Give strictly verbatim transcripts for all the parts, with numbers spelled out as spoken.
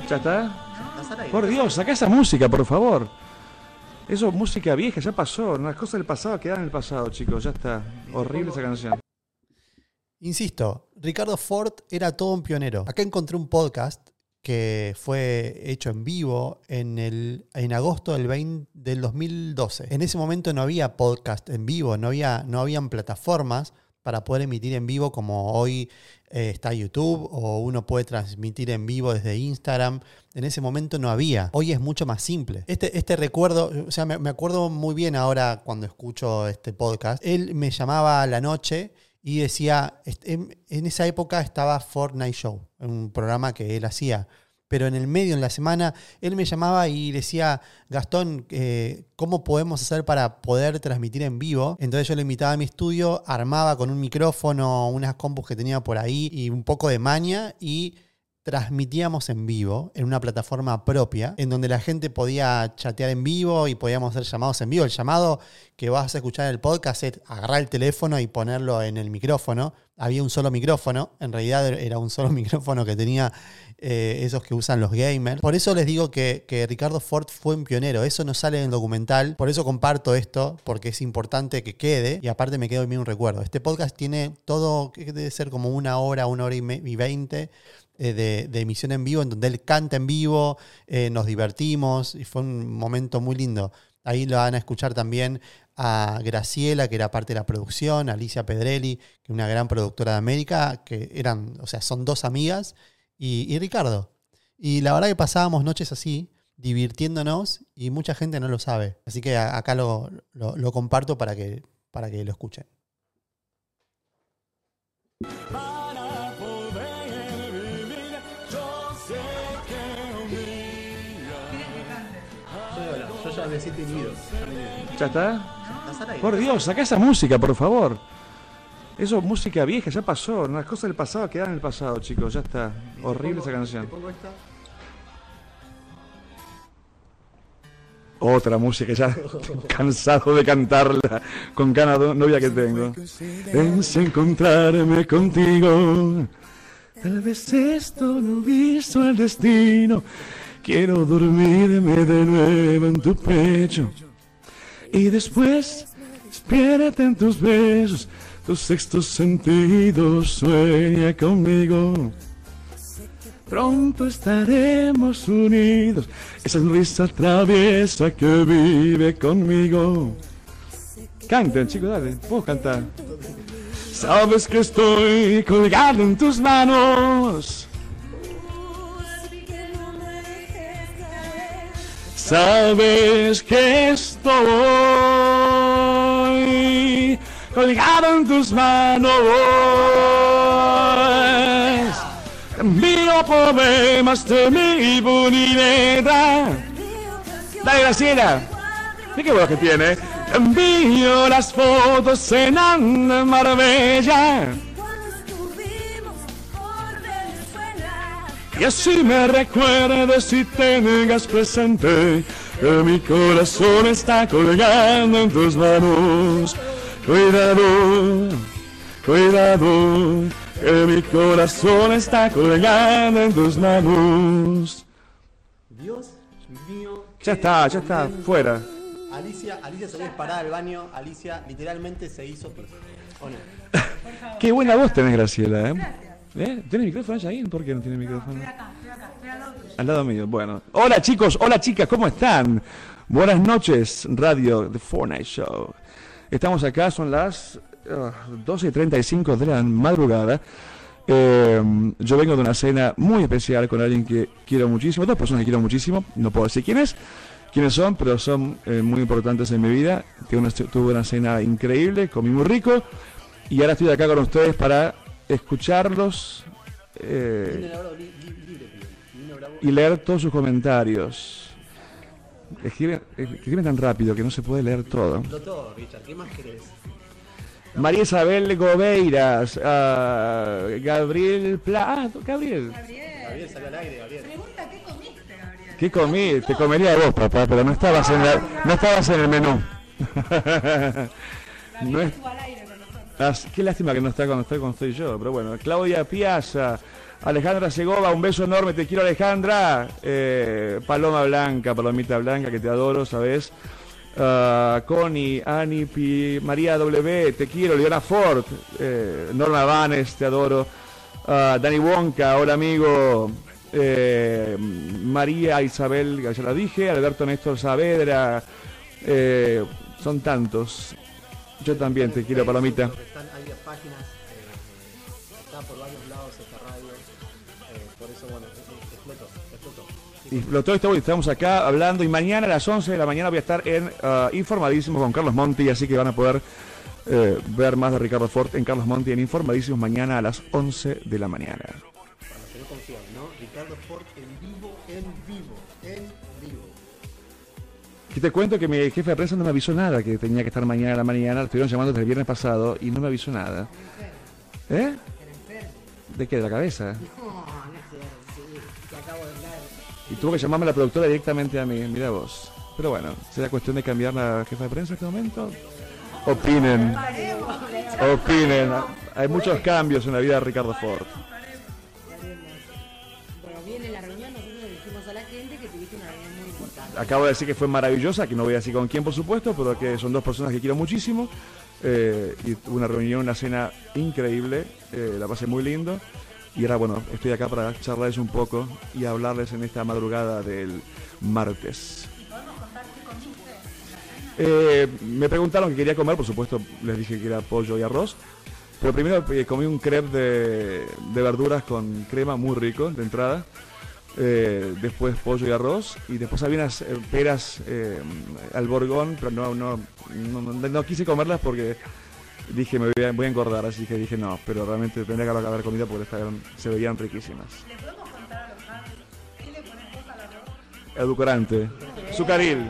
¿Ya está? Por Dios, saca esa música, por favor. Eso es música vieja, ya pasó. Las cosas del pasado quedan en el pasado, chicos. Ya está. Horrible esa canción. Insisto, Ricardo Ford era todo un pionero. Acá encontré un podcast que fue hecho en vivo en, el, en agosto del, veinte, del dos mil doce. En ese momento no había podcast en vivo, no, había, no habían plataformas para poder emitir en vivo como hoy eh, está YouTube o uno puede transmitir en vivo desde Instagram. En ese momento no había. Hoy es mucho más simple. Este, este recuerdo, o sea, me, me acuerdo muy bien ahora cuando escucho este podcast. Él me llamaba a la noche y decía, en, en esa época estaba Fortnite Show, un programa que él hacía. Pero en el medio, en la semana, él me llamaba y decía, Gastón, eh, ¿cómo podemos hacer para poder transmitir en vivo? Entonces yo le invitaba a mi estudio, armaba con un micrófono, unas compus que tenía por ahí y un poco de maña y transmitíamos en vivo en una plataforma propia en donde la gente podía chatear en vivo y podíamos hacer llamados en vivo. El llamado que vas a escuchar en el podcast es agarrar el teléfono y ponerlo en el micrófono. Había un solo micrófono, en realidad era un solo micrófono que tenía eh, esos que usan los gamers. Por eso les digo que, que Ricardo Ford fue un pionero. Eso no sale en el documental, por eso comparto esto, porque es importante que quede y aparte me quedó bien un recuerdo. Este podcast tiene todo, que debe ser como una hora, una hora y, me, y veinte eh, de, de emisión en vivo, en donde él canta en vivo, eh, nos divertimos y fue un momento muy lindo. Ahí lo van a escuchar también a Graciela, que era parte de la producción, a Alicia Pedrelli, que es una gran productora de América, que eran, o sea, son dos amigas, y, y Ricardo. Y la verdad que pasábamos noches así, divirtiéndonos, y mucha gente no lo sabe. Así que a, acá lo, lo, lo comparto para que, para que lo escuchen. Para poder vivir, yo sé que un día... Yo ya me siento inhibido. ¿Ya está? Por Dios, saca esa música, por favor. Eso es música vieja, ya pasó. Las cosas del pasado quedan en el pasado, chicos. Ya está. Horrible esa canción. Otra música, ya cansado de cantarla con cada novia que tengo. Es encontrarme contigo. Tal vez esto lo hizo el destino. Quiero dormirme de nuevo en tu pecho. Y después, despiértate en tus besos, tus sextos sentidos, sueña conmigo. Pronto estaremos unidos, esa sonrisa traviesa que vive conmigo. Canten, chicos, dale, puedo cantar. Sabes que estoy colgado en tus manos. Sabes que estoy colgado en tus manos. Envío poemas de mi bonita. Dale, Graciela. ¿De qué voz que tiene? Envío las fotos en Marbella. Y así me recuerdes y tengas presente que mi corazón está colgando en tus manos. Cuidado, cuidado, que mi corazón está colgando en tus manos. Dios mío. Ya está, ya está, fuera. Alicia, Alicia salió disparada al baño. Alicia literalmente se hizo pis. ¿O no? Qué buena voz tenés, Graciela, ¿eh? ¿Eh? ¿Tiene micrófono allá ahí? ¿Por qué no tiene micrófono? Estoy acá, estoy acá, estoy al lado tuyo. Al lado mío, bueno. Hola chicos, hola chicas, ¿cómo están? Buenas noches, radio The Fortnite Show. Estamos acá, son las uh, doce y treinta y cinco de la madrugada. Eh, yo vengo de una cena muy especial con alguien que quiero muchísimo, dos personas que quiero muchísimo, no puedo decir quiénes, quiénes son, pero son eh, muy importantes en mi vida. Tuve una, tuve una cena increíble, comí muy rico y ahora estoy acá con ustedes para escucharlos eh, y leer todos sus comentarios. Escriben, escriben tan rápido que no se puede leer todo. todo, Richard, ¿qué más querés? María Isabel Gobeiras, uh, Gabriel Plato, Gabriel. Gabriel. Gabriel salió al aire, Gabriel. Pregunta, ¿qué comiste, Gabriel? ¿Qué comí? Te comería vos, papá, pero no estabas en la, no estabas en el menú. Gabriel No es- estuvo al aire con nosotros. Ah, qué lástima que no está cuando estoy, cuando estoy yo, pero bueno. Claudia Piazza, Alejandra Segovia, un beso enorme, te quiero Alejandra. Eh, Paloma Blanca, Palomita Blanca, que te adoro, ¿sabes? Uh, Connie, Ani, Pi, María W, te quiero, Leona Ford, eh, Norma Vanes, te adoro. Uh, Dani Wonka, hola amigo. Eh, María Isabel, ya la dije. Alberto Néstor Saavedra, eh, son tantos. Yo también te quiero, Palomita. Están, hay páginas, eh, está por varios lados esta radio, eh, por eso, bueno, explotó, explotó. Y explotó, esto, estamos acá hablando y mañana a las once de la mañana voy a estar en uh, Informadísimos con Carlos Monti, así que van a poder eh, ver más de Ricardo Ford en Carlos Monti en Informadísimos mañana a las once de la mañana. Para los que no confían, ¿no? Ricardo Ford en vivo, en vivo, en vivo. Y te cuento que mi jefe de prensa no me avisó nada, que tenía que estar mañana a la mañana, estuvieron llamando desde el viernes pasado y no me avisó nada. ¿Eh? ¿De qué? ¿De la cabeza? No, no es cierto, sí, que acabo de hablar. Y tuvo que llamarme la productora directamente a mí, mira vos. Pero bueno, ¿será cuestión de cambiar la jefa de prensa en este momento? Opinen, opinen. Hay muchos cambios en la vida de Ricardo Ford. Bueno, viene la reunión, nosotros le dijimos a la gente que tuviste una reunión muy importante. Acabo de decir que fue maravillosa, que no voy a decir con quién por supuesto, pero que son dos personas que quiero muchísimo. Eh, y tuve una reunión, una cena increíble, eh, la pasé muy lindo. Y ahora, bueno, estoy acá para charlarles un poco y hablarles en esta madrugada del martes. ¿Y podemos contar qué comiste? Eh, me preguntaron qué quería comer, por supuesto les dije que era pollo y arroz. Pero primero eh, comí un crepe de, de verduras con crema muy rico de entrada. Eh, después pollo y arroz. Y después había unas eh, peras eh, al borgón, pero no, no, no, no, no quise comerlas porque dije me voy a, voy a engordar, así que dije no, pero realmente tendría que haber comido porque estaban, se veían riquísimas. ¿Le podemos contar a los fans qué le pones vos al arroz? Edulcorante, sucaril.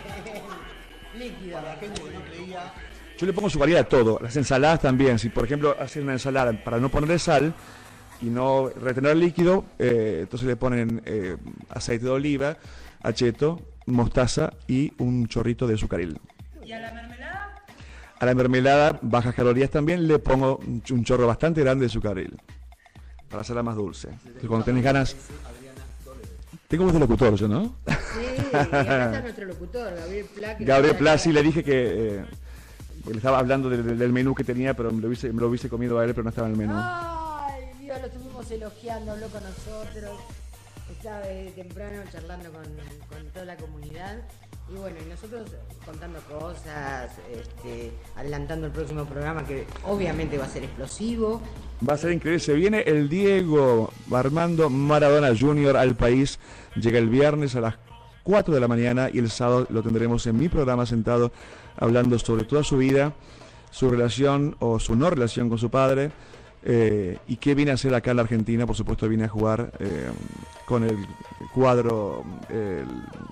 Líquido. Para la gente que no creía, Yo le pongo sucaril a todo, las ensaladas también. Si por ejemplo hacen una ensalada para no ponerle sal y no retener líquido, eh, entonces le ponen eh, aceite de oliva, acheto, mostaza y un chorrito de sucaril. ¿Y a la mermelada? A la mermelada, bajas calorías también, le pongo un ch- un chorro bastante grande de sucaril para hacerla más dulce. Entonces, cuando tenés ganas... Tengo voz de locutor yo, ¿no? Sí, y acá está nuestro locutor, Gabriel Pla. que Gabriel nos Pla, está sí, le dije que... Eh, le estaba hablando del, del menú que tenía, pero me lo, hubiese, me lo hubiese comido a él, pero no estaba en el menú. Ay, Dios, lo estuvimos elogiando, habló con nosotros. Estaba de temprano charlando con, con toda la comunidad. Y bueno, y nosotros contando cosas, este, adelantando el próximo programa que obviamente va a ser explosivo. Va a ser increíble. Se viene el Diego Armando Maradona junior al país. Llega el viernes a las cuatro de la mañana y el sábado lo tendremos en mi programa sentado hablando sobre toda su vida, su relación o su no relación con su padre eh, y qué viene a hacer acá en la Argentina. Por supuesto viene a jugar eh, con el cuadro el,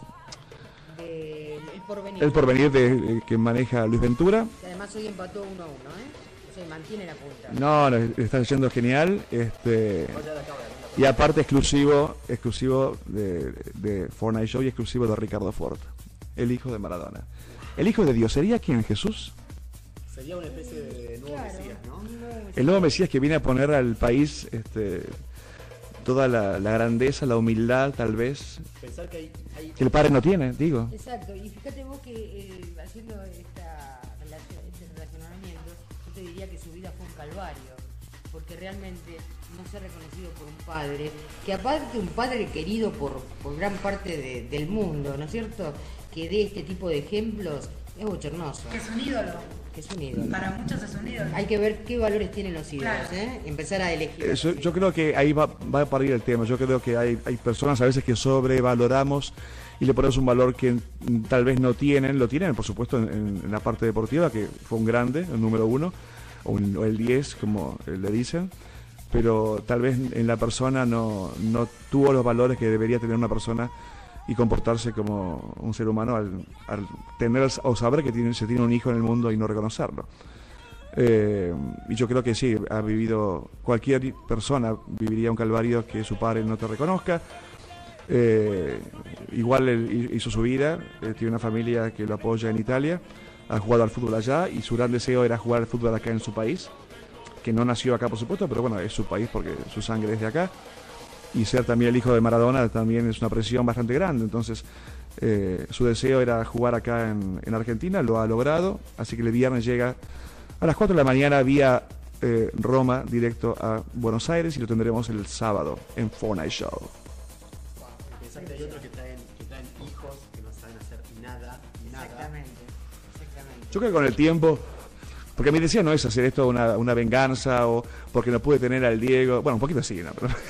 De, el porvenir. el porvenir de, eh, que maneja Luis Ventura. Que además hoy empató uno a uno, ¿eh? O sea, mantiene la punta. No, no, está yendo genial. Este, y aparte exclusivo, exclusivo de, de Fortnite Show y exclusivo de Ricardo Ford, el hijo de Maradona. El hijo de Dios, ¿sería quién, Jesús? sería una especie de nuevo Claro, Mesías, ¿no? un nuevo Mesías. El nuevo Mesías que viene a poner al país este, toda la, la grandeza, la humildad, tal vez, Pensar que hay, hay que el padre no tiene, digo. Exacto, y fíjate vos que eh, haciendo esta relación, este relacionamiento, yo te diría que su vida fue un calvario, porque realmente no ser reconocido por un padre, que aparte un padre querido por, por gran parte de- del mundo, ¿no es cierto? Que dé este tipo de ejemplos, es bochornoso, Que es un ídolo. que es un ídolo. Para muchos es un ídolo. Hay que ver qué valores tienen los ídolos, Claro. ¿eh? Empezar a elegir. Eh, Yo, yo creo que ahí va, va a parir el tema. Yo creo que hay, hay personas a veces que sobrevaloramos y le ponemos un valor que mm, tal vez no tienen. Lo tienen, por supuesto, en, en- en la parte deportiva, que fue un grande, el número uno, o, un- o el diez, como eh, le dicen. Pero tal vez en la persona no, no tuvo los valores que debería tener una persona y comportarse como un ser humano al, al tener o saber que tiene, se tiene un hijo en el mundo y no reconocerlo. Eh, y yo creo que sí, ha vivido, cualquier persona viviría un calvario que su padre no te reconozca. Eh, igual él hizo su vida, eh, tiene una familia que lo apoya en Italia, ha jugado al fútbol allá y su gran deseo era jugar al fútbol acá en su país. que no nació acá, por supuesto, pero bueno, es su país porque su sangre es de acá. Y ser también el hijo de Maradona también es una presión bastante grande. Entonces, eh, su deseo era jugar acá en, en Argentina, lo ha logrado. Así que el viernes llega a las cuatro de la mañana vía eh, Roma, directo a Buenos Aires, y lo tendremos el sábado en Fortnite Show. Pensar que hay otros que traen, que traen hijos que no saben hacer nada, nada. Exactamente, exactamente. Yo creo que con el tiempo, porque mi deseo no es hacer esto una, una venganza o porque no pude tener al Diego, bueno, un poquito así, ¿no? Pero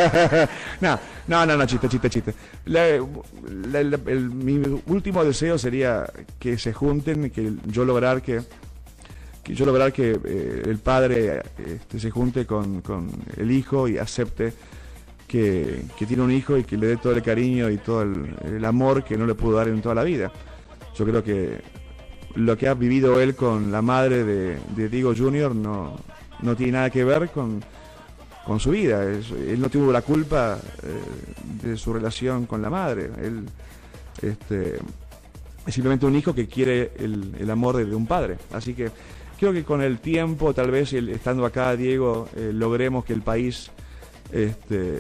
no, no, no, no, chiste, chiste, chiste. La, la, la, el, mi último deseo sería que se junten, que yo lograr que, que yo lograr que eh, el padre este, se junte con, con el hijo y acepte que, que tiene un hijo y que le dé todo el cariño y todo el, el amor que no le pudo dar en toda la vida. Yo creo que lo que ha vivido él con la madre de, de Diego junior no, no tiene nada que ver con, con su vida. Es, él no tuvo la culpa eh, de su relación con la madre. Él este, es simplemente un hijo que quiere el, el amor de, de un padre. Así que creo que con el tiempo, tal vez el, estando acá, Diego, eh, logremos que el país este,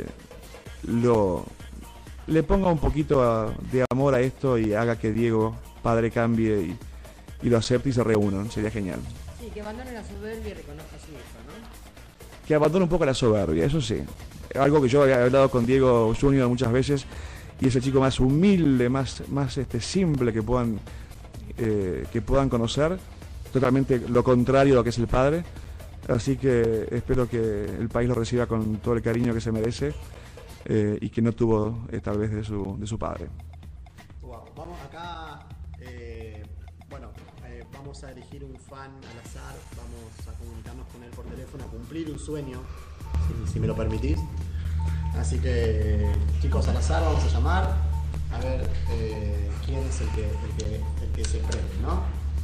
lo, le ponga un poquito a, de amor a esto y haga que Diego, padre, cambie y y lo acepte y se reúnan, sería genial. Sí, que abandone la soberbia y reconozca a su hijo, ¿no? Que abandone un poco la soberbia, eso sí. Algo que yo he hablado con Diego junior muchas veces, y es el chico más humilde, más, más este, simple que puedan, eh, que puedan conocer, totalmente lo contrario a lo que es el padre. Así que espero que el país lo reciba con todo el cariño que se merece eh, y que no tuvo eh, tal vez de su, de su padre. Wow. Vamos acá, eh, bueno, eh, vamos a elegir un fan al azar, vamos a comunicarnos con él por teléfono, a cumplir un sueño, si, si me lo permitís. Así que, chicos, al azar vamos a llamar a ver eh, quién es el que, el que, el que se prende, ¿no?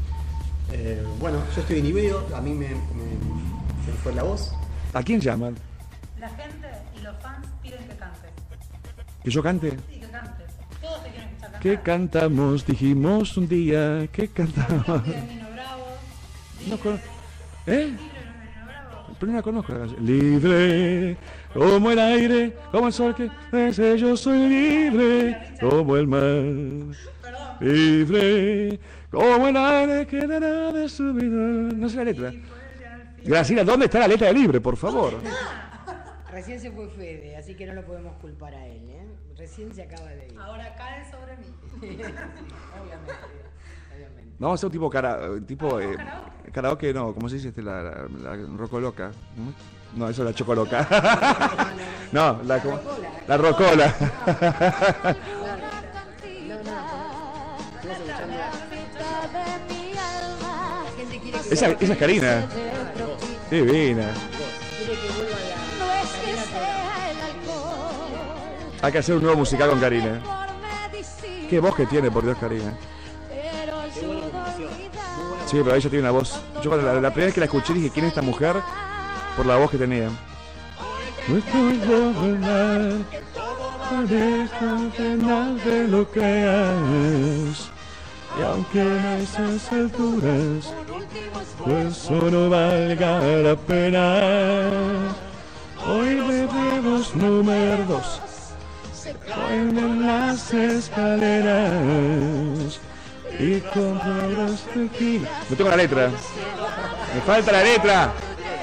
Eh, bueno, yo estoy en Ibeo, a mí me, me, se me fue la voz. ¿A quién llaman? La gente y los fans piden que cantes. ¿Que yo cante? Sí, que cantes. Todos te quieren escuchar cantar. ¿Qué cantamos? Dijimos un día, ¿qué cantamos? Piden Nino Bravo. No con... ¿Eh? Libre, Nino Bravo. Pero no la conozco la canción. Libre, como el aire, como el sol que desde yo soy libre, como el mar. Perdón. Libre, como el aire que dará de su vida. No sé la letra. Graciela, ¿dónde está la letra de Libre, por favor? Recién se fue Fede, así que no lo podemos culpar a él, ¿eh? Recién se acaba de ir. Ahora cae sobre mí. Obviamente, obviamente. Vamos a hacer un tipo cara, tipo eh, karaoke, no, ¿cómo se dice este? La, la, la rocoloca. ¿No? No, eso es la chocoloca. No, la, ¿cómo? La rocola. Esa, esa es Karina. Divina. Quiere que vuelva la... Hay que hacer un nuevo musical con Karina. Qué voz que tiene, por Dios, Karina. Sí, pero ella tiene una voz. Yo cuando la, la primera vez que la escuché dije, ¿quién es esta mujer? Por la voz que tenía. No estoy gobernar, de lo creas. Y aunque a esas alturas, pues eso no valga la pena. Hoy bebemos número dos. En las escaleras y comprarás tequila. No tengo la letra. Me falta la letra.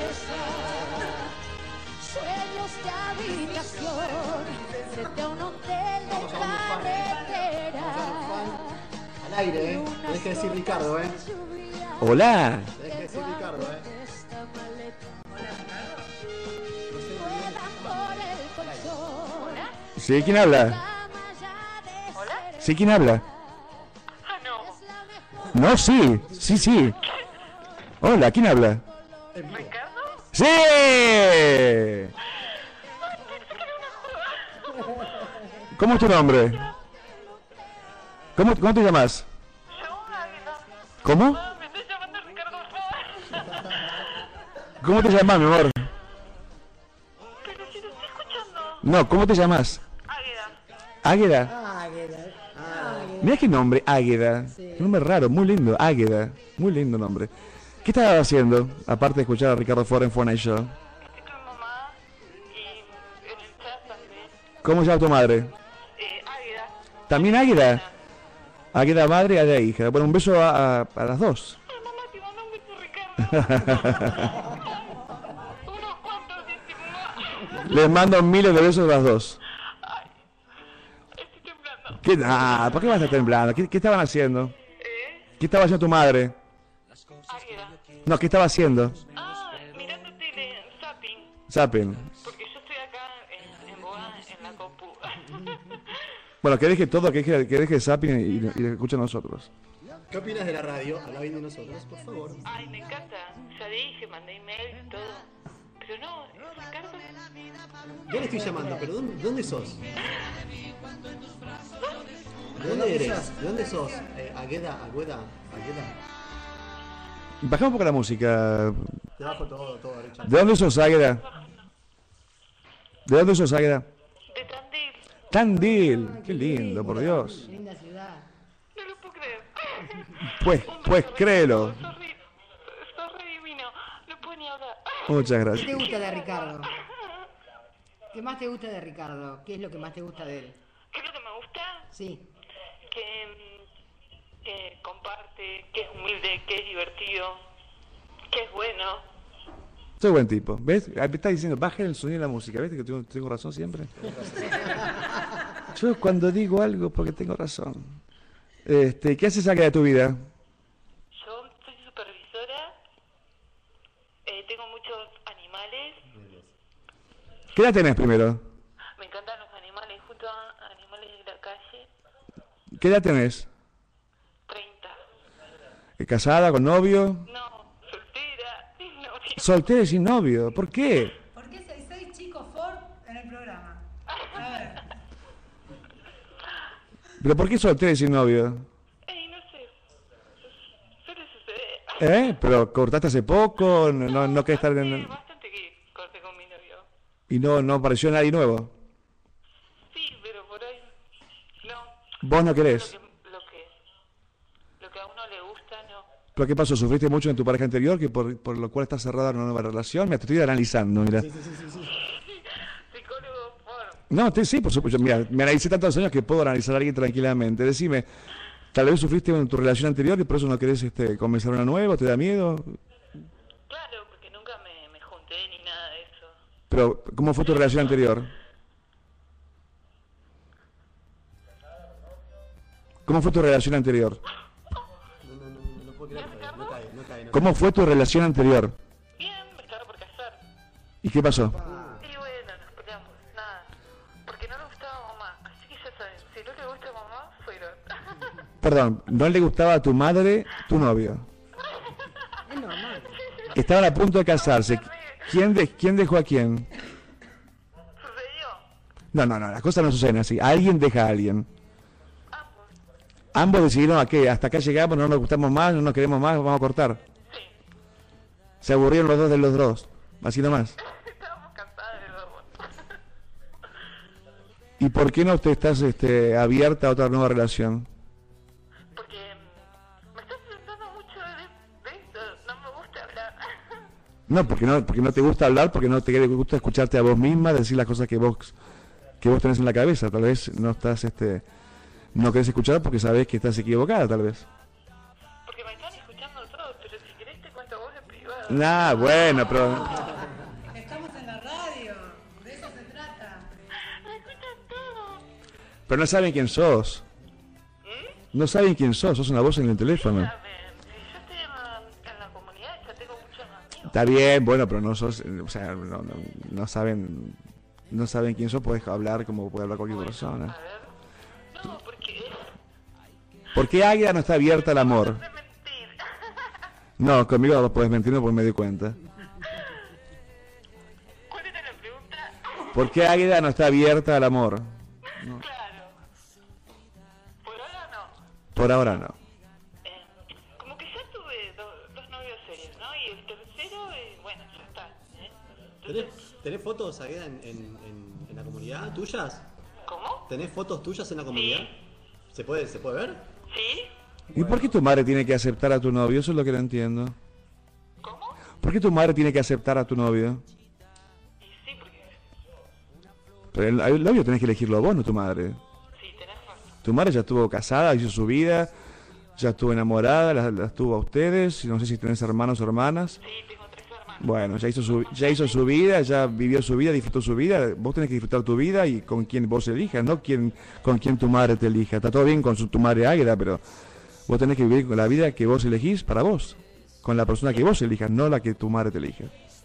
Sueños de habitación frente a un hotel de carretera. Al aire, ¿eh? Tenés que decir Ricardo, ¿eh? Hola. Tenés que decir Ricardo, ¿eh? Sí, ¿quién habla? Sí, ¿quién habla? Ah, no. No, sí, sí, sí. Hola, ¿quién habla? ¿Ricardo? ¡Sí! ¿Cómo es tu nombre? ¿Cómo, cómo te llamas? Yo, Águila. ¿Cómo? Ah, me estoy llamando Ricardo Ford. ¿Cómo te llamas, mi amor? Pero si te estoy escuchando. No, ¿cómo te llamas? Águila. Águeda. Águeda. Águeda. Mira qué nombre, Águeda. Sí. Qué nombre raro, muy lindo, Águeda. Muy lindo nombre. ¿Qué estabas haciendo, aparte de escuchar a Ricardo Ford en Fortnite Show? Estoy con mamá y en el chat también. ¿Cómo se llama tu madre? Eh, Águeda. ¿También Águeda? Águeda madre y Águeda hija. Bueno, un beso a, a, a las dos. Ay, mamá, te mando un beso, Ricardo. Unos cuantos, dice mamá. Les mando miles de besos a las dos. Estoy temblando. ¿Qué? Ah, ¿por qué vas a estar temblando? ¿Qué, qué estaban haciendo? ¿Eh? ¿Qué estaba haciendo tu madre? Águeda. No, ¿qué estaba haciendo? Ah, mirando tele, zapping. Zapping. Porque yo estoy acá en, en Boa, en la compu. Bueno, que deje todo, que deje, que deje Zapping y, y, y escuche a nosotros. ¿Qué opinas de la radio? Habla bien de nosotros, por favor. Ay, me encanta. Ya dije, mandé email y todo. Pero no, Ricardo. Ya le estoy llamando, pero ¿dónde, dónde sos? ¿De dónde eres? ¿De dónde sos? Eh, Agueda, Agueda, Agueda. Bajamos un poco la música. Te bajo todo, todo, Richard. ¿De dónde sos, Águeda? ¿De dónde sos, Águeda? De Tandil. Tandil. Qué lindo, por Dios. Linda ciudad. No lo puedo creer. Pues, Un pues beso, créelo. Ricardo, sos ri- sos re divino. No puedo ni hablar. Muchas ¿Qué te gracias. gusta de Ricardo? ¿Qué más te gusta de Ricardo? ¿Qué es lo que más te gusta de él? ¿Qué es lo que me gusta? Sí. Que, mm, que comparte, que es humilde, que es divertido, que es bueno. Soy buen tipo. ¿Ves? Me está diciendo, bajen el sonido de la música. ¿Ves que tengo, tengo razón siempre? Yo cuando digo algo porque tengo razón. Este, ¿qué haces acá de tu vida? Yo soy supervisora, eh, tengo muchos animales, ¿Qué edad tenés primero? me encantan los animales, justo a animales de la calle. ¿Qué edad tenés? treinta. ¿Eh, ¿Casada, con novio? No, soltera, sin novio. Soltera y sin novio. ¿Por qué? ¿Por qué hay seis chicos Ford en el programa? A ver. ¿Pero por qué soltera y sin novio? Ey, no sé, suele suceder. ¿Eh? ¿Pero cortaste hace poco? ¿No, no, no querés estar Sí, en...? bastante que corté con mi novio. ¿Y no, no apareció nadie nuevo? Sí, pero por ahí, no. ¿Vos no Lo querés? que, lo que, lo que a uno le gusta, no. ¿Pero qué pasó? ¿Sufriste mucho en tu pareja anterior que por, por lo cual estás cerrada en una nueva relación? Me estoy analizando, mira. Psicólogo por... No, te, sí, por supuesto. Mira, me analicé tantos años que puedo analizar a alguien tranquilamente. Decime, tal vez sufriste en tu relación anterior y por eso no querés este, comenzar una nueva, ¿te da miedo? Claro, porque nunca me, me junté ni nada de eso. Pero, ¿cómo fue tu relación anterior? ¿Cómo fue tu relación anterior? No, no, no, no puedo creer. No cae, no cae. No ¿Cómo fue tu relación anterior? Bien, me estaba por casar. ¿Y qué pasó? Y bueno, nos peleamos, nada. Porque no le gustaba mamá. Así que ya saben, si no le gusta mamá, fueron. Perdón, ¿no le gustaba a tu madre tu novio? Es normal. Estaban a punto de casarse. ¿Quién, de, ¿quién dejó a quién? Sucedió. No, no, no, las cosas no suceden así. Alguien deja a alguien. Ambos. Ambos decidieron a qué, hasta acá llegamos, no nos gustamos más, no nos queremos más, vamos a cortar. Sí. Se aburrieron los dos de los dos, así nomás. Estábamos cansadas de los dos. ¿Y por qué no te estás este, abierta a otra nueva relación? Porque mm, me estás preguntando mucho de, de esto. No me gusta hablar. No, porque no, porque no te gusta hablar, porque no te gusta escucharte a vos misma, decir las cosas que vos, que vos tenés en la cabeza. Tal vez no estás, este, no querés escuchar porque sabés que estás equivocada, tal vez. Porque me están escuchando todos, pero si querés te cuento a vos en privado. Nah, bueno, pero Estamos en la radio. De eso se trata. Me escuchan todos. pero no saben quién sos. No saben quién sos, sos una voz en el teléfono. Saben, si yo estoy en la, en la comunidad, ya tengo muchos amigos. Está bien, bueno, pero no sos, o sea, no, no, no saben, no saben quién sos, podés hablar como puede hablar cualquier persona. A ver. No, porque ¿Por qué Águeda no está abierta al amor? es mentir. No, conmigo no podés mentir, no porque me di cuenta. ¿Cuál era la pregunta? ¿Por qué Águeda no está abierta al amor? Claro. Por ahora no. Por ahora no. Eh, como que ya tuve do- dos novios serios, ¿no? Y el tercero, eh, bueno, ya está. ¿eh? ¿Tenés, ¿Tenés fotos, Agueda, en, en, en, en la comunidad tuyas? ¿Cómo? ¿Tenés fotos tuyas en la comunidad? ¿Se puede, ¿Se puede ver? ¿Sí? ¿Y por qué tu madre tiene que aceptar a tu novio? Eso es lo que no entiendo. ¿Por qué tu madre tiene que aceptar a tu novio? Y sí, porque Pero el, el novio tenés que elegirlo vos, no tu madre. sí, tenés razón. Tu madre ya estuvo casada, hizo su vida, ya estuvo enamorada, las la tuvo a ustedes, no sé si tenés hermanos o hermanas. Sí, tengo tres hermanos. Bueno, ya hizo su, ya hizo su vida, ya vivió su vida, disfrutó su vida. Vos tenés que disfrutar tu vida y con quien vos elijas, no quien, con quien tu madre te elija. Está todo bien con su, tu madre Águeda, pero vos tenés que vivir con la vida que vos elegís para vos. Con la persona que vos elijas, no la que tu madre te elija.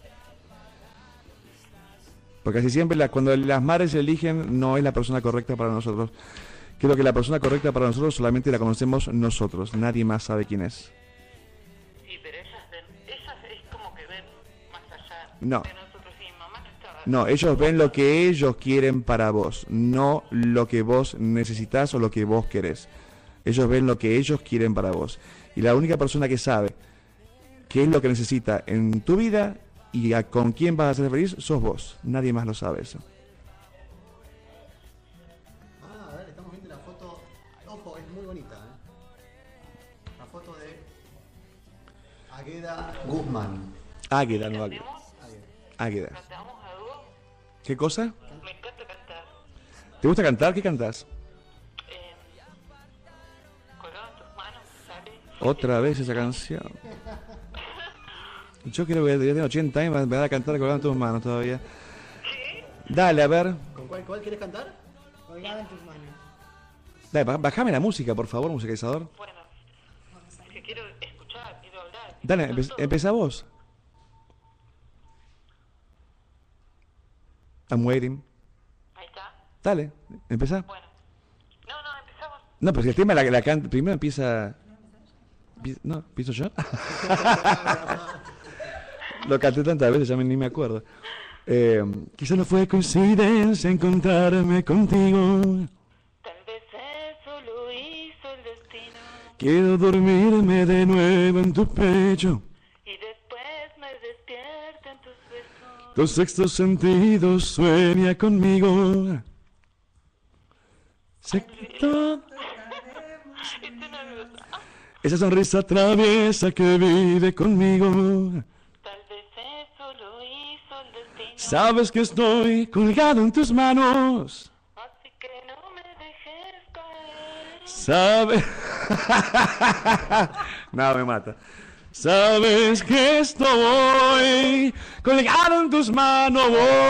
Porque así siempre la, cuando las madres eligen no es la persona correcta para nosotros. Creo que la persona correcta para nosotros solamente la conocemos nosotros, nadie más sabe quién es. Sí, pero ellas ven, ellas es como que ven más allá No. de nosotros. Sí, mamá no estaba. No, ellos ven lo que ellos quieren para vos, no lo que vos necesitas o lo que vos querés. Ellos ven lo que ellos quieren para vos. Y la única persona que sabe qué es lo que necesita en tu vida y a con quién vas a ser feliz sos vos. Nadie más lo sabe eso. Ah, a ver, estamos viendo la foto. Ojo, es muy bonita, ¿eh? La foto de Águeda Guzmán. Águeda, no Águeda. ¿Cantemos? Águeda. ¿Cantamos a dúo? ¿Qué cosa? Me encanta cantar. ¿Te gusta cantar? ¿Qué cantás? Eh, colgado en tus manos, ¿sale? Otra vez esa canción. Yo creo que ya tengo ochenta años, me van a cantar colgando en tus manos todavía. Dale, a ver. ¿Con cuál, cuál quieres cantar? Colgado en tus manos. Dale, baj- bajame la música, por favor, musicalizador. Bueno, es que quiero escuchar, quiero hablar. Dale, quiero empe- todo. empezá vos. I'm waiting. Ahí está. Dale, empezá. Bueno. No, no, empezamos. No, pero si el tema la, la canta, primero empieza... empie- No, ¿empiezo yo? Lo canté tantas veces, ya me- ni me acuerdo. Eh, quizá no fue coincidencia encontrarme contigo. Tal vez eso lo hizo el destino. Quiero dormirme de nuevo en tu pecho. Y después me despierto en tus besos. Tu sexto sentido sueña conmigo. Sé que todo- Estoy nerviosa. Esa sonrisa traviesa que vive conmigo. Tal vez eso lo hizo el destino. Sabes que estoy colgado en tus manos. Así que no me dejes caer. Sabes. No, me mata. Sabes que estoy colgado en tus manos.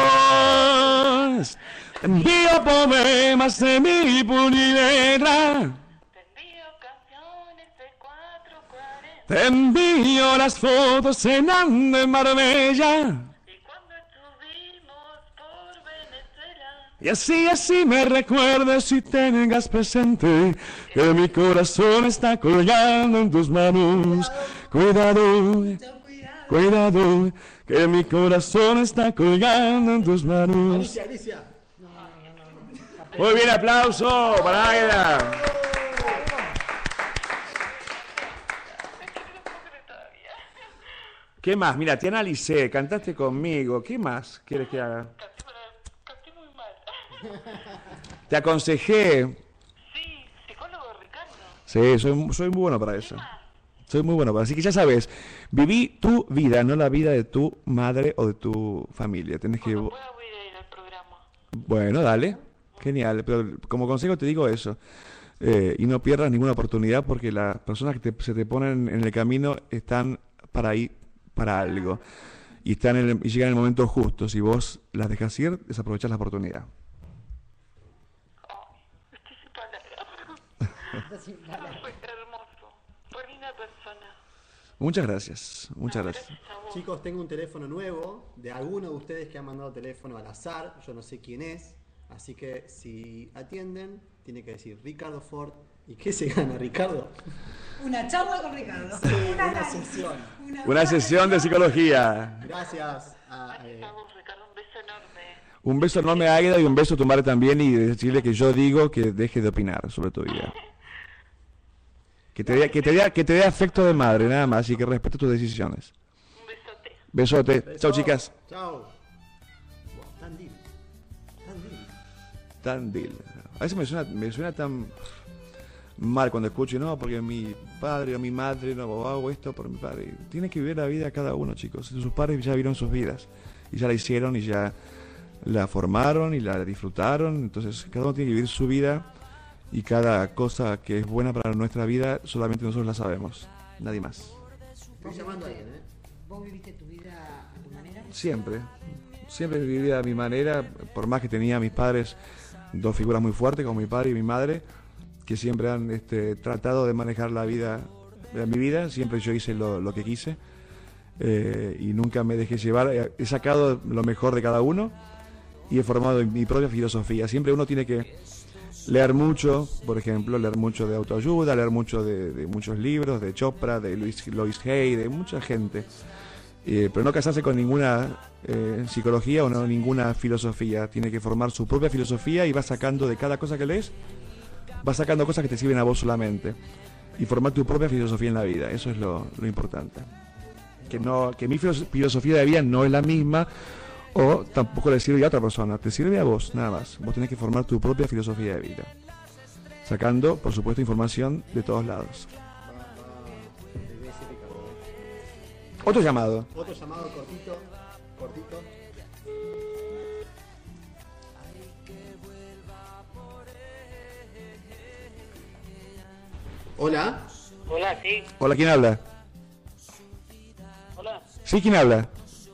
Te envío poemas de mi puñalera. Te envío canciones de cuatro cuarenta. Te envío las fotos cenando en Marbella. Y cuando estuvimos por Venezuela. Y así, así me recuerdes y tengas presente que mi corazón está colgando en tus manos. Cuidado, cuidado, que mi corazón está colgando en tus manos. Alicia, Alicia. Muy bien, aplauso para Águeda. ¿Qué más? Mira, te analicé, cantaste conmigo. ¿Qué más quieres que haga? Canté, para- canté muy mal. Te aconsejé. Sí, psicólogo Ricardo. Sí, soy, soy muy bueno para eso. Soy muy bueno para eso. Así que ya sabes, viví tu vida, no la vida de tu madre o de tu familia. Tenés que... Cuando pueda voy a ir al programa. Bueno, dale. Genial. Pero como consejo te digo eso. Eh, y no pierdas ninguna oportunidad porque las personas que te- se te ponen en el camino están para ir para algo. Y, están en el- y llegan en el momento justo. Si vos las dejas ir, desaprovechás la oportunidad. Estoy sin palabras. Fue hermoso. Fue linda persona. Muchas gracias. Muchas No, gracias. gracias a vos. Chicos, tengo un teléfono nuevo de alguno de ustedes que han mandado teléfono al azar. Yo no sé quién es. Así que si atienden, tiene que decir Ricardo Ford. ¿Y qué se gana, Ricardo? Una charla con Ricardo. Una análisis. sesión. Una, Una sesión de psicología. Gracias a, eh, Gracias a vos, Ricardo. Un beso enorme. Un beso enorme a Águeda y un beso a tu madre también y decirle que yo digo que deje de opinar sobre tu vida. Que te dé que te dé- que te dé afecto de madre, nada más, y que respete tus decisiones. Un besote. Besote. beso. Chao, chicas. Chao. Wow, tan deep. Tan deep. Tan deal. A veces me suena, me suena tan... mal cuando escucho, no, porque mi padre o mi madre, no hago esto por mi padre. Tiene que vivir la vida cada uno, chicos. Sus padres ya vieron sus vidas y ya la hicieron y ya la formaron y la disfrutaron. Entonces cada uno tiene que vivir su vida y cada cosa que es buena para nuestra vida solamente nosotros la sabemos, nadie más. Estoy llamando a alguien, ¿eh? ¿Vos viviste tu vida a tu manera? Siempre, siempre viví a mi manera, por más que tenía a mis padres, dos figuras muy fuertes como mi padre y mi madre, que siempre han este, tratado de manejar la vida, de mi vida, siempre yo hice lo, lo que quise eh, y nunca me dejé llevar, he sacado lo mejor de cada uno y he formado mi propia filosofía. Siempre uno tiene que leer mucho, por ejemplo, leer mucho de autoayuda, leer mucho de, de muchos libros, de Chopra, de Louis, Louis Hay, de mucha gente, eh, pero no casarse con ninguna eh, psicología o no, ninguna filosofía. Tiene que formar su propia filosofía y va sacando de cada cosa que lees, vas sacando cosas que te sirven a vos solamente y formar tu propia filosofía en la vida. Eso es lo, lo importante. Que no, que mi filosofía de vida no es la misma o tampoco le sirve a otra persona, te sirve a vos, nada más. Vos tenés que formar tu propia filosofía de vida, sacando, por supuesto, información de todos lados. Va, va, le voy a decir Ricardo. Otro llamado. Otro llamado cortito, cortito. Hola. Hola, sí. Hola, ¿quién habla? Hola. Sí, ¿quién habla?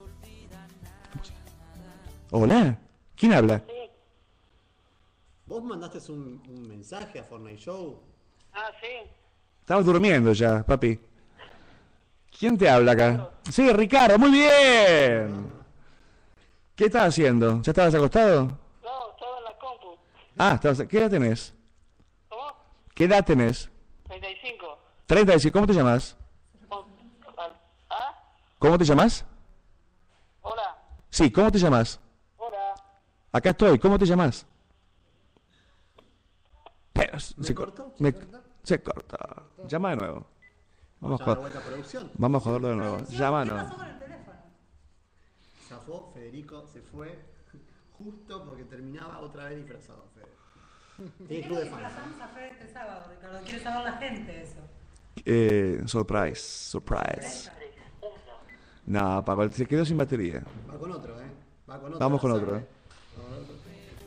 Hola, ¿quién habla? Sí. Vos mandaste un, un mensaje a Fortnite Show. Ah, sí. Estamos durmiendo ya, papi. ¿Quién te habla acá? Sí, Ricardo, muy bien. ¿Qué estás haciendo? ¿Ya estabas acostado? No, estaba en la compu. Ah, estabas... ¿qué edad tenés? ¿Cómo? ¿Qué edad tenés? treinta y cinco. treinta y cinco. ¿Cómo te llamas? ¿Ah? ¿Cómo te llamas? Hola. Sí, ¿cómo te llamas? Hola. Acá estoy, ¿cómo te llamas? Pero, ¿Me se, cor- cortó? me- se corta. Llama de nuevo. Vamos a Vamos a dar joder- vuelta a producción. vamos a joderlo de nuevo. Llámanos. Zafó, Federico se fue justo porque terminaba otra vez disfrazado, Fede. Tiene club de fans. Pasamos a Fede este sábado, Ricardo. Quiere saber la gente eso. Eh, surprise, surprise. No, Paco, se quedó sin batería. Va con otro, ¿eh? Va con otro. Vamos con la otro, sabe. ¿eh? Va con otro.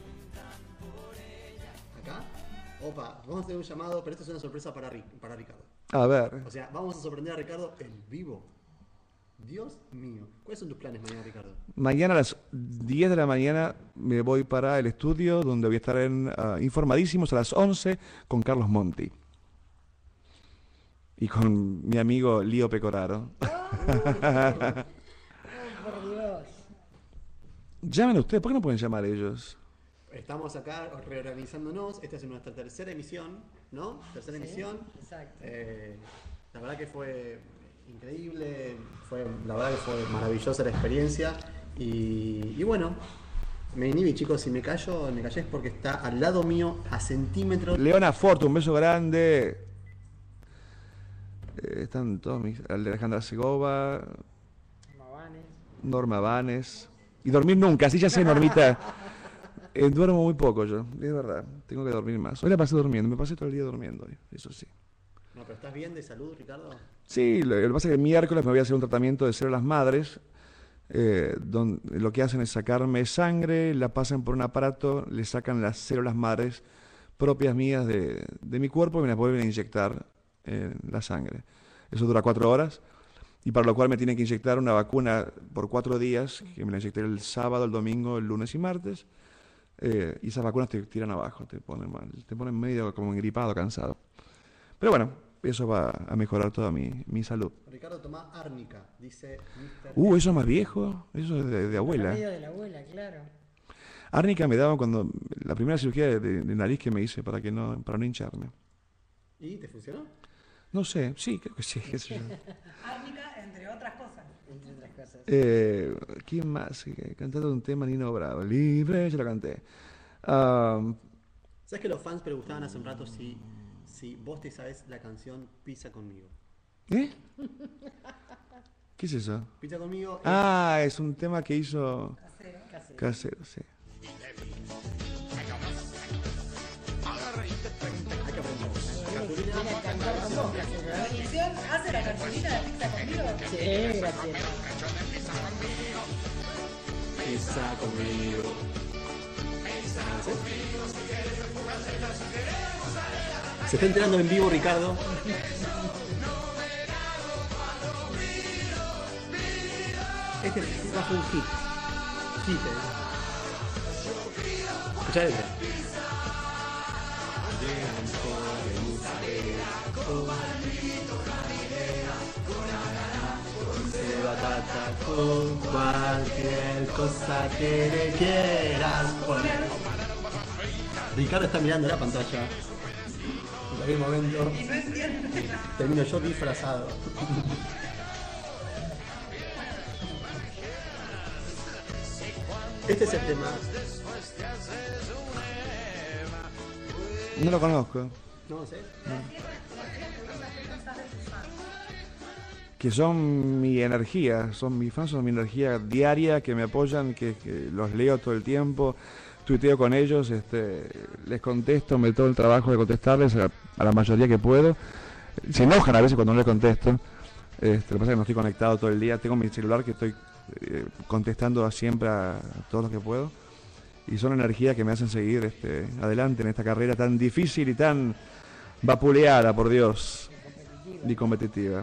¿Acá? Opa, vamos a tener un llamado, pero esto es una sorpresa para, Ri- para Ricardo. A ver. O sea, vamos a sorprender a Ricardo en vivo. Dios mío. ¿Cuáles son tus planes mañana, Ricardo? Mañana a las diez de la mañana me voy para el estudio donde voy a estar en uh, Informadísimos a las once con Carlos Monti. Y con mi amigo Lío Pecoraro. Por Dios. Llamen ustedes, ¿por qué no pueden llamar ellos? Estamos acá reorganizándonos. Esta es nuestra tercera emisión, ¿no? Tercera emisión. Exacto. Eh, la verdad que fue increíble, fue, la verdad que fue maravillosa la experiencia. Y, y bueno, me inhibí, chicos, si me callo, me callé es porque está al lado mío a centímetros. Leona Forte, un beso grande. Eh, están todos mis... Alejandra Segova, Mavanes. Norma Vanes. Y dormir nunca, así ya sé, Normita. Eh, duermo muy poco yo, es verdad. Tengo que dormir más. Hoy la pasé durmiendo, me pasé todo el día durmiendo hoy, eso sí. No, pero ¿estás bien de salud, Ricardo? Sí, lo, lo que pasa es que el miércoles me voy a hacer un tratamiento de células madres. Eh, donde lo que hacen es sacarme sangre, la pasan por un aparato, le sacan las células madres propias mías de, de mi cuerpo y me las vuelven a inyectar en la sangre. Eso dura cuatro horas y para lo cual me tienen que inyectar una vacuna por cuatro días, que me la inyecté el sábado, el domingo, el lunes y martes. Eh, y esas vacunas te tiran abajo, te ponen mal, te ponen medio como engripado, cansado. Pero bueno, eso va a mejorar toda mi, mi salud. Ricardo tomá árnica, dice mister Uh, eso es más viejo, eso es de, de abuela. Medio de la abuela, claro. Árnica me daban cuando la primera cirugía de, de- de nariz que me hice para que no para no hincharme. ¿Y te funcionó? No sé, sí, creo que sí, qué sé yo. Árnica, entre otras cosas. Entre otras cosas. Eh, ¿Quién más? Eh, Cantando un tema Nino Bravo. Libre, yo lo canté. Ah, ¿Sabes que los fans preguntaban hace un rato si, si vos te sabes la canción Pizza conmigo? ¿Eh? ¿Qué es eso? Pizza conmigo es- Ah, es un tema que hizo Casi. Casero, sí. hay que aprender. viene a cantar con vos, Graciela. Bendición, ¿hace la cancionita de pizza conmigo? Sí, Graciela. Pizza conmigo. Se está enterando en vivo Ricardo. Este va a ser un hit. Hit, eh. Escuchá este. De batata con cualquier cosa que le quieras poner. Ricardo está mirando la pantalla. En cualquier momento termino yo disfrazado. Este es el tema. No lo conozco. No sé. Que son mi energía, son mis fans, son mi energía diaria, que me apoyan, que, que los leo todo el tiempo, tuiteo con ellos, este, les contesto, me doy el trabajo de contestarles a, a la mayoría que puedo. Se enojan a veces cuando no les contesto. Este, lo que pasa es que no estoy conectado todo el día, tengo mi celular que estoy eh, contestando siempre a, a todos los que puedo. Y son energías que me hacen seguir este, adelante en esta carrera tan difícil y tan vapuleada, por Dios, y competitiva.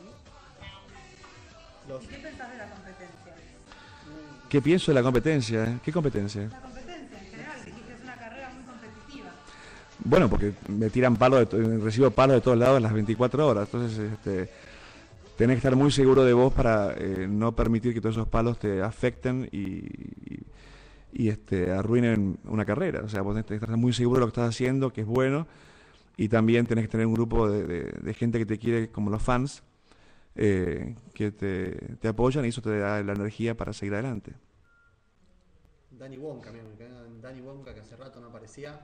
¿Y qué pensás de la competencia? ¿Qué pienso de la competencia? ¿Qué competencia? La competencia en general, dijiste que es una carrera muy competitiva. Bueno, porque me tiran palos, de to- recibo palos de todos lados las veinticuatro horas, entonces este, tenés que estar muy seguro de vos para eh, no permitir que todos esos palos te afecten y, y, y, este, arruinen una carrera. O sea, vos tenés que estar muy seguro de lo que estás haciendo, que es bueno, y también tenés que tener un grupo de, de, de gente que te quiere, como los fans, eh, que te, te apoyan, y eso te da la energía para seguir adelante. Dani Wonka, mira, me quedan Dani Wonka que hace rato no aparecía.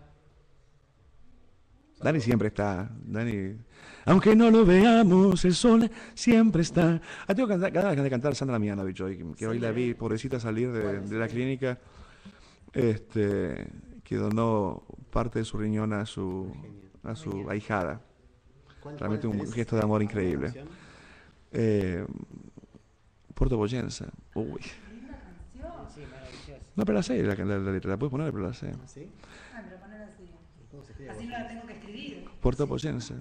Dani siempre está, Dani, aunque no lo veamos, el sol siempre está. Ah, tengo ganas ganas de cantar Sandra Mianovich hoy, que que hoy la vi, pobrecita, salir de, de la clínica, este, que donó parte de su riñón a su, a su ahijada. ¿Cuál- Realmente cuál un tenés? gesto de amor ¿Alguna increíble. canción? Eh, Puerto Boyenza, uy. Sí, maravilloso. No, pero la sé, la, la, la letra, la puedes poner, pero la sé. ¿Ah, sí? Ah, pero poner así. ¿Cómo se escribe? Así no la tengo que escribir. Puerto Boyenza.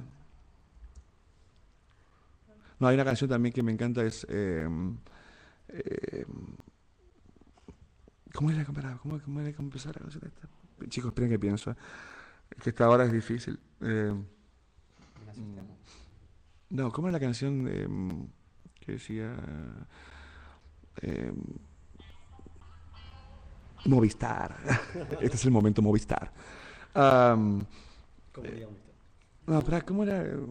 No, hay una canción también que me encanta, es... Eh, eh, ¿Cómo es la cámara? ¿Cómo, cómo era que empezar la canción esta? Chicos, esperen que pienso. eh. Es que esta hora es difícil. Eh, no, ¿cómo era la canción eh, que decía... Eh, Movistar. Este es el momento Movistar. Am, ¿Cómo digamos esto? no, pero ¿cómo era? Eh,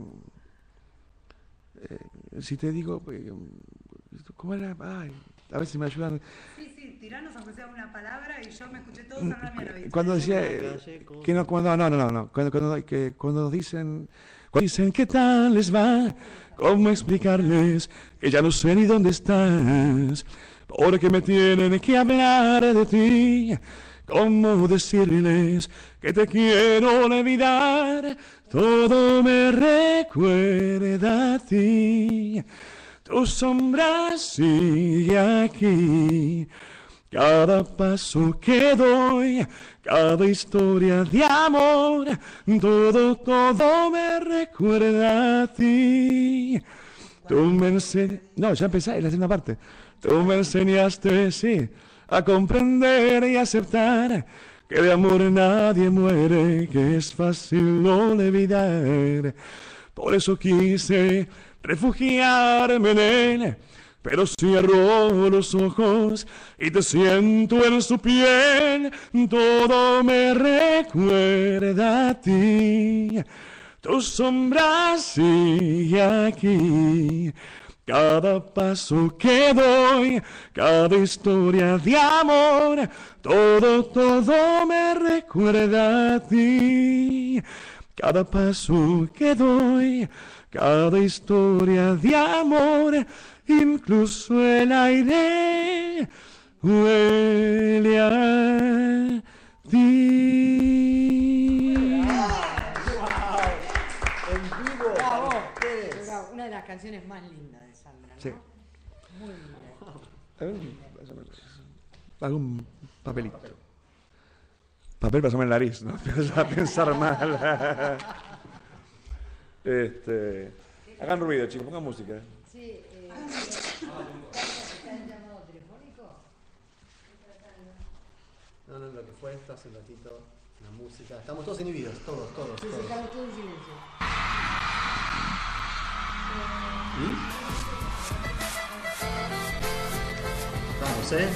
si te digo... eh, ¿Cómo era? Ay, a ver si me ayudan. Sí, sí, tiranos aunque sea una palabra y yo me escuché todo Sandra Mianovich. Cuando decía eh, que no, cuando no, no, no, no, cuando, cuando, que, cuando dicen, cuando dicen qué tal les va, cómo explicarles que ya no sé ni dónde estás, porque me tienen que hablar de ti, cómo decirles que te quiero olvidar, todo me recuerda a ti. Tu sombra sigue aquí, cada paso que doy, cada historia de amor, todo, todo me recuerda a ti. Tú me enseñaste, no, ya empecé, es la segunda parte. Tú me enseñaste, sí, a comprender y aceptar que de amor nadie muere, que es fácil olvidar. Por eso quise refugiarme en él, pero cierro los ojos y te siento en su piel, todo me recuerda a ti, tu sombra sigue aquí, cada paso que doy, cada historia de amor, todo, todo me recuerda a ti, cada paso que doy, cada historia de amor, incluso el aire huele a ti. vivo Bravo, para ustedes. bravo. Una de las canciones más lindas de Sandra, ¿no? Sí. Muy linda. Algún papelito. Papel para asomarme la nariz, ¿no? Empezar a pensar mal. este, hagan ruido, chicos, pongan música. Sí, eh, ¿está el llamado telefónico? No, no, lo que fue esto hace un ratito, la música. Estamos todos inhibidos, todos, todos, Sí, se todos. quedó todo en silencio. Vamos, ¿eh?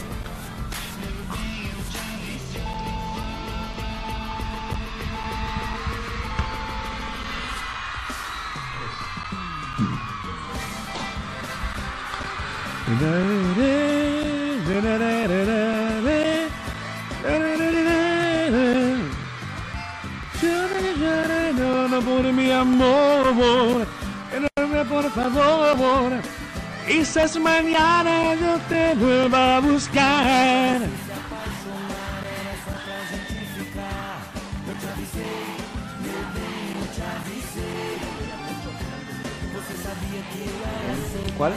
Por mi amor, por favor, esas mañanas yo te vuelvo a buscar. ¿Cuál?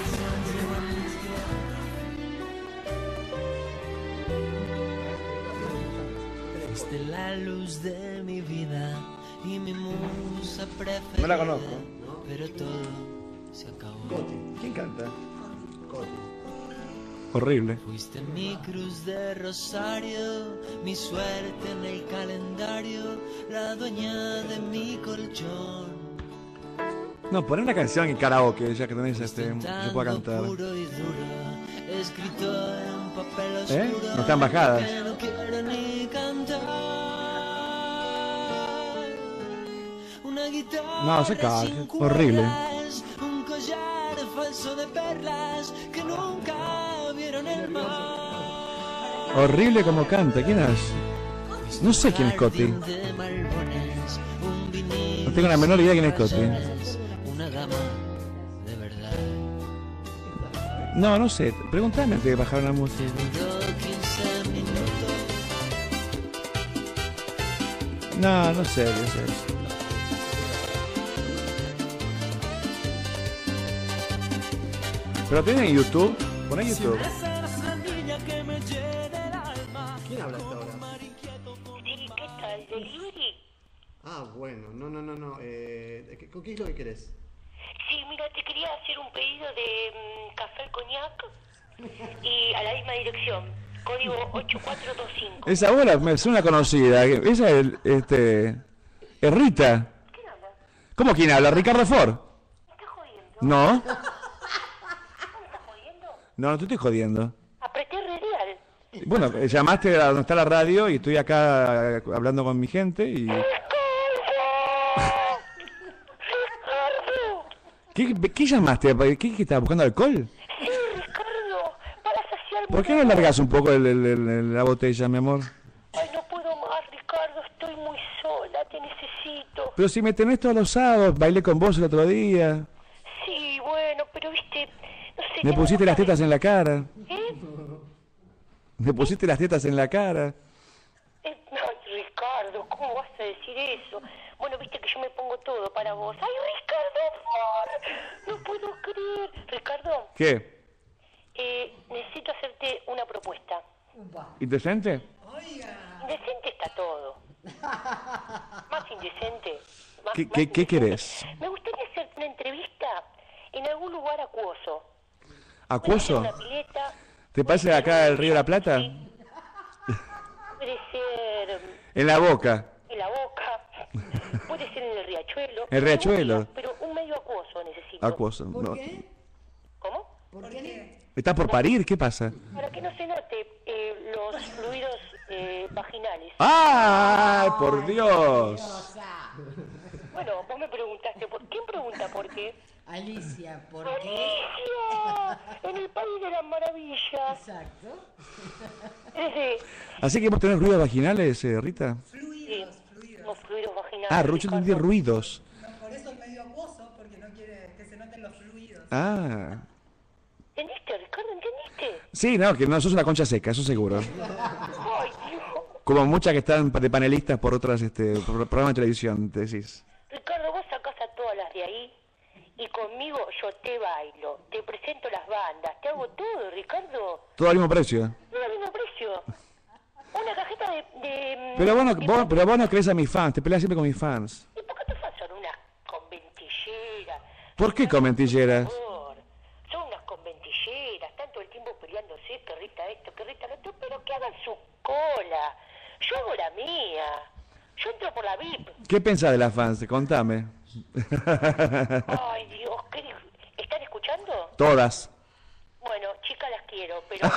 Fuiste la luz de mi vida y mi musa preferida. No la conozco. Pero todo se acabó. ¿Quién canta? Coti. Horrible. Fuiste mi cruz de rosario, mi suerte en el calendario, la dueña de mi colchón. No, poné una canción en karaoke, ya que tenés este, yo pueda Tanto cantar. puro y duro, escrito en un papel ¿Eh? oscuro, No están bajadas. que no quiere ni cantar. Una guitarra No, se cae, sin horrible. cuerdas, un collar falso de perlas que nunca vieron el mar. Horrible como canta, ¿quién es? No sé quién es Coti. Jardín de malbones, un vinil No tengo la menor idea quién es Coti. frases, una dama de verdad. No, no sé, pregúntame antes de bajar la música. Duró quince minutos. No, no sé qué es eso. Pero tienen YouTube, poné YouTube. ¿Quién habla hasta ahora? Sí, ¿qué tal? ¿Delivery? Ah, bueno, no, no, no, no. Eh, ¿qué, ¿Qué es lo que querés? Sí, mira, te quería hacer un pedido de mm, café al coñac y a la misma dirección. Código ocho cuatro dos cinco. Esa abuela me suena conocida. Esa es, este, es Rita. ¿Quién habla? ¿Cómo quién habla? ¿Ricardo Ford? ¿Me estás jodiendo? No, ¿No me estás jodiendo? no, no te estoy jodiendo. Apreté radial. Bueno, eh, llamaste a donde está la radio y estoy acá eh, hablando con mi gente y... ¡Ricardo! ¡Ricardo! ¿Qué, qué llamaste? ¿Qué, qué estabas buscando alcohol? Sí, Ricardo, para saciar ¿Por qué no largas un poco el- el- el- la botella, mi amor? Ay, no puedo más, Ricardo, estoy muy sola, te necesito. Pero si me tenés todos los sábados, bailé con vos el otro día. Sí, bueno, pero viste, no sé... Me tengo pusiste las ganas tetas de- en la cara. ¿Eh? Me pusiste las tetas en la cara. Eh, no, Ricardo, ¿cómo vas a decir eso? Bueno, viste que yo me pongo todo para vos. ¡Ay, Ricardo, por! No puedo creer. Ricardo, ¿Qué? eh, necesito hacerte una propuesta. ¿Indecente? Indecente está todo. Más indecente. Más, ¿Qué, más qué, qué indecente. querés? Me gustaría hacerte una entrevista en algún lugar acuoso. ¿Acuoso? Puede ser una pileta. ¿Te parece acá el Río de la Plata? Sí. Puede ser En la boca. en la boca. Puede ser en el riachuelo. El riachuelo. Pero un medio acuoso necesito. Acuoso. ¿Por no. qué? ¿Cómo? ¿Por qué? ¿Estás por parir? ¿Qué pasa? Para que no se note eh, los fluidos eh, vaginales. ¡Ay, por Dios! Bueno, vos me preguntaste, ¿por quién pregunta por qué? Alicia, ¿por qué? ¡Alicia! En el país de las maravillas. Exacto. Es de... Así que vos tenés ruidos vaginales, eh, Rita. Sí, los fluidos vaginales. Ah, Ru- yo entendí Ricardo. ruidos. Por eso es medio acuoso, porque no quiere que se noten los fluidos. Ah. ¿Entendiste, Ricardo? ¿Entendiste? Sí, no, que no sos una concha seca, eso seguro. Ay, Dios. Como muchas que están de panelistas por otras este, por programas de televisión, te decís. Ricardo, vos sacás a todas las de ahí y conmigo yo te bailo, te presento las bandas, te hago todo, Ricardo. Todo al mismo precio. Todo al mismo precio. Una cajeta de... de Pero vos, no, de- vos, pero vos no crees a mis fans, te peleas siempre con mis fans. ¿Y por qué tus fans son unas conventilleras? ¿Por qué conventilleras? Por favor, son unas conventilleras, tanto el tiempo peleándose, que Rita esto, que Rita lo otro, pero que hagan su cola. Yo hago la mía. Yo entro por la V I P. ¿Qué pensás de las fans? Contame. Ay, Dios, ¿qué dijo? ¿Están escuchando? Todas. Bueno, chicas, las quiero, pero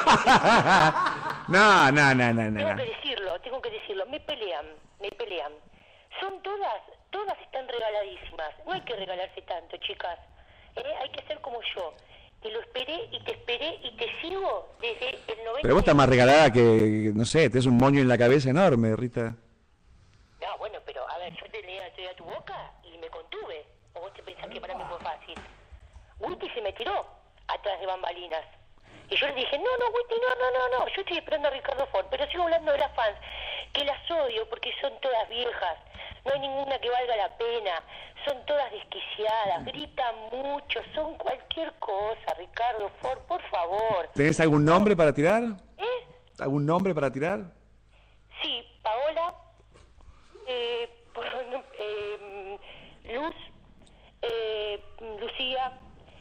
No, no, no, no, tengo no. que decirlo, tengo que decirlo. Me pelean, me pelean. Son todas, todas están regaladísimas. No hay que regalarse tanto, chicas. ¿Eh? Hay que ser como yo. Te lo esperé y te esperé y te sigo desde el noventa. Pero vos estás más regalada que, no sé, tenés un moño en la cabeza enorme, Rita. No, bueno, pero a ver, yo te leía estoy a tu boca y me contuve. ¿O vos te pensás que para mí fue fácil? Witty se me tiró atrás de bambalinas. Y yo le dije, no, no, Witty, no, no, no, no. Yo estoy esperando a Ricardo Ford, pero sigo hablando de las fans, que las odio porque son todas viejas. No hay ninguna que valga la pena. Son todas desquiciadas, gritan mucho, son cualquier cosa, Ricardo Ford, por favor. ¿Tenés algún nombre para tirar? ¿Eh? ¿Algún nombre para tirar? Sí, Paola, eh, por- eh, Luz, eh, Lucía,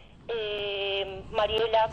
eh, Mariela,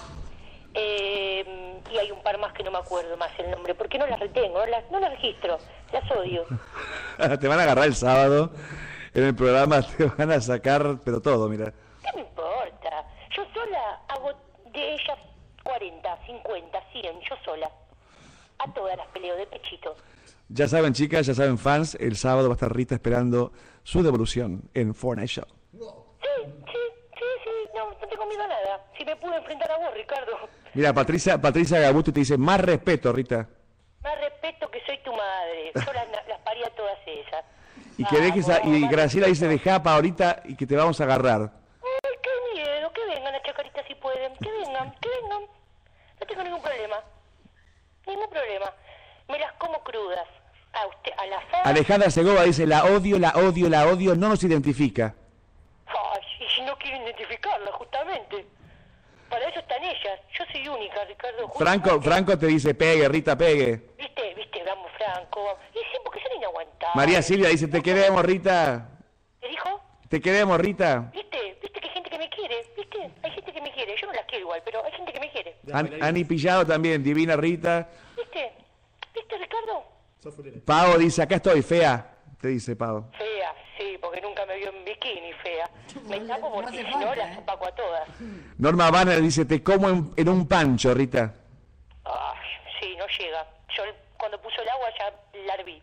eh, y hay un par más que no me acuerdo más el nombre, porque no las retengo, no las, no las registro, las odio. Te van a agarrar el sábado. En el programa te van a sacar, pero todo, mira. ¿Qué me importa? Yo sola hago de ellas cuarenta, cincuenta, cien, yo sola. A todas las peleo de pechito. Ya saben, chicas, ya saben, fans, el sábado va a estar Rita esperando su devolución en Fortnite Show. Sí, sí, sí, sí, no, no tengo miedo a nada. Si me pude enfrentar a vos, Ricardo. Mira, Patricia, Patricia Gabuto te dice, más respeto, Rita. Más respeto que soy tu madre. Yo las, las parí a todas esas. Y, querés que sa- y Graciela dice, dejá pa' ahorita y que te vamos a agarrar. Ay, qué miedo. Que vengan las chacaritas si pueden. Que vengan, que vengan. No tengo ningún problema. Ningún problema. Me las como crudas. A usted, a la fa... Alejandra Segovia dice, la odio, la odio, la odio, no nos identifica. Ay, y si no quiero identificarla, justamente. Para eso están ellas. Yo soy única, Ricardo. Franco, Franco te dice, pegue, Rita, pegue. Viste, viste, vamos, Franco. Y sí, porque son inaguantables. María Silvia dice, te queremos, Rita. ¿Qué dijo? Te queremos, Rita. ¿Viste? ¿Viste que hay gente que me quiere? ¿Viste? Hay gente que me quiere. Yo no las quiero igual, pero hay gente que me quiere. An- Ani Pillado también, divina Rita. ¿Viste? ¿Viste, Ricardo? Pau dice, acá estoy, fea. Te dice Pau. Fea, sí, porque nunca me vio en bikini, fea. Me tapo porque si no las opaco a todas. Norma Banner dice, te como en, en un pancho, Rita. Ay, sí, no llega. Yo cuando puso el agua ya la herví.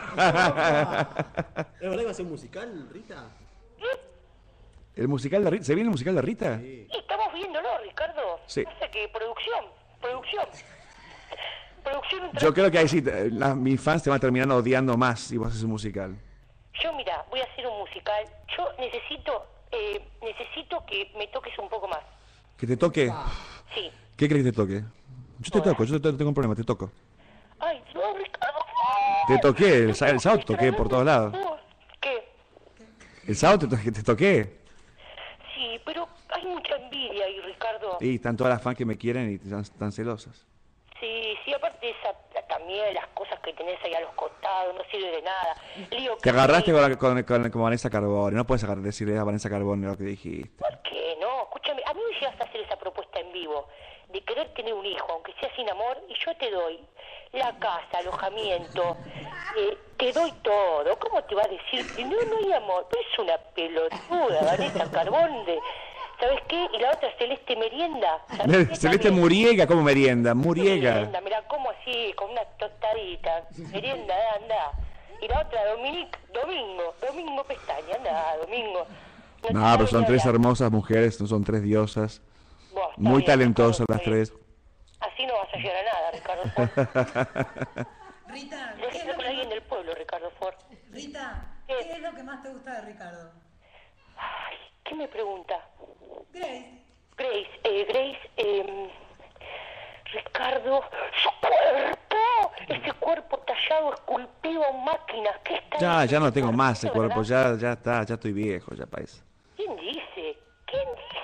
¿Es verdad que va a ser un musical, Rita? ¿El musical de Rita? ¿Se viene el musical de Rita? Y estamos viéndolo, Ricardo. Sí. Pasa que producción, producción. Producción un Yo creo que ahí sí, eh, la- mis fans te van a terminar odiando más si vos haces un musical. Yo, mira, voy a hacer un musical. Yo necesito, eh, necesito que me toques un poco más. ¿Que te toque? Sí. ¿Qué crees que te toque? Yo te toco, yo te, no tengo un problema, te toco. Ay, no, Ricardo. Te toqué, el, sa- el sábado te toqué por todos lados. ¿Qué? El sábado te, to- te toqué. Sí, pero hay mucha envidia ahí, Ricardo. Y están todas las fans que me quieren y están, están celosas. Sí, sí, aparte esa, también las cosas que tenés ahí a los costados, no sirve de nada. Lío Te que- agarraste con, la- con, con, con Vanessa Carbone, no puedes agarrar, decirle a Vanessa Carbone lo que dijiste. ¿Por qué no? Escúchame, a mí me llegas a hacer esa propuesta en vivo, de querer tener un hijo, aunque sea sin amor, y yo te doy la casa, alojamiento, eh, te doy todo. ¿Cómo te va a decir que no, no hay amor? Pero es una pelotuda, Vanessa Carbone. ¿Sabes qué? Y la otra, Celeste Merienda. ¿Sabés qué? Celeste También. Muriega, como merienda, Muriega. Merienda, mira, como así, con una tostadita. Merienda, anda. Y la otra, Dominique, Domingo, Domingo Pestaña, anda, Domingo. No, pero son tres hermosas mujeres, son tres diosas, Vos, está muy bien, talentosas Ricardo, las está bien. tres. Así no vas a llegar a nada, Ricardo Ford. Rita, ¿qué es, Déjame lo con que alguien más, del pueblo, Ricardo Ford. Rita, ¿Qué? ¿qué es lo que más te gusta de Ricardo? Ay, ¿qué me pregunta? Grace. Grace, eh, Grace, eh, Ricardo, su cuerpo, ese cuerpo tallado, esculpido en máquinas, ¿qué está Ya, ya no diciendo, tengo más ese ¿verdad? cuerpo, ya, ya está, ya estoy viejo, ya para eso.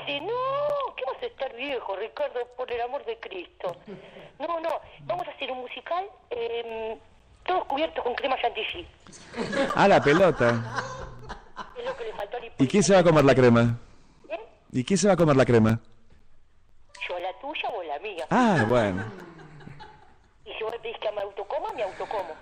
dice, no, ¿qué vas a estar viejo, Ricardo, por el amor de Cristo? No, no, vamos a hacer un musical, eh, todos cubiertos con crema chantilly. Ah, la pelota. Es lo que le faltó al ¿Y Hipólito. quién se va a comer la crema? ¿Eh? ¿Y quién se va a comer la crema? Yo la tuya o la mía. Ah, bueno. Y si vos me pedís que me autocoma, me autocomo.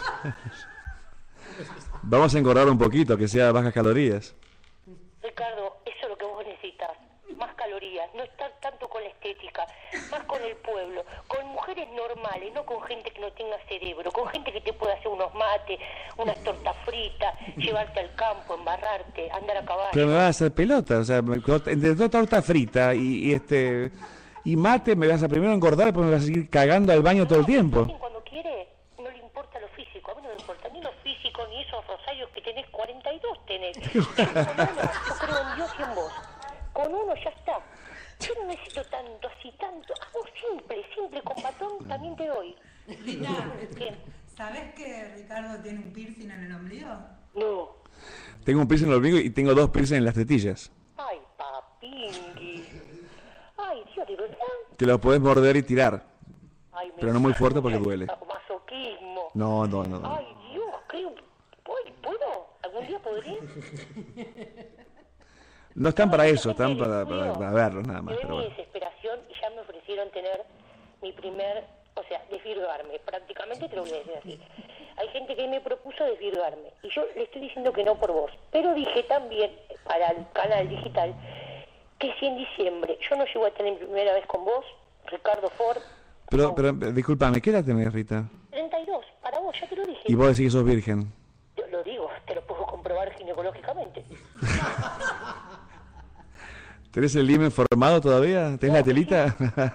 Vamos a engordar un poquito, que sea bajas calorías. Ricardo, eso es lo que vos necesitas. Más calorías, no estar tanto con la estética, más con el pueblo, con mujeres normales, no con gente que no tenga cerebro, con gente que te pueda hacer unos mates, unas tortas fritas, llevarte al campo, embarrarte, andar a caballo. Pero me vas a hacer pelota, o sea, me- entre toda torta frita y, y este y mate me vas a primero engordar, después me vas a seguir cagando al baño todo el tiempo. Alguien cuando quiere, no le importa lo físico, a mí no me importa ni lo físico, ni esos rosarios que tenés, cuarenta y dos tenés. Yo con uno, yo creo en Dios y en vos. Con uno ya está. Yo no necesito tanto, así tanto. Hago simple, simple, con batón también te doy. Rita, Bien. ¿sabés que Ricardo tiene un piercing en el ombligo? No. Tengo un piercing en el ombligo y tengo dos piercing en las tetillas. Ay, papingui. Ay, Dios, ¿de verdad? Que los podés morder y tirar. Ay, me Pero no muy fuerte porque encanta. duele. Masoquismo. No, no, no. no. Ay, Dios, creo. ¿Puedo? ¿Puedo? ¿Algún día podré? No están para eso, En están serio, para, en para, serio. para verlos nada más. Yo Pero en mi bueno. desesperación y ya me ofrecieron tener mi primer, o sea, desvirgarme. Prácticamente te lo voy a decir así. Hay gente que me propuso desvirgarme y yo le estoy diciendo que no por vos. Pero dije también para el canal digital que si en diciembre yo no llego a tener mi primera vez con vos, Ricardo Ford, Pero, pero, discúlpame, ¿qué edad tenés, Rita? treinta y dos, para vos, ya te lo dije. Y vos decís que sos virgen. Te lo digo, te lo puedo comprobar ginecológicamente. ¿Tenés el himen formado todavía? ¿Tenés la telita?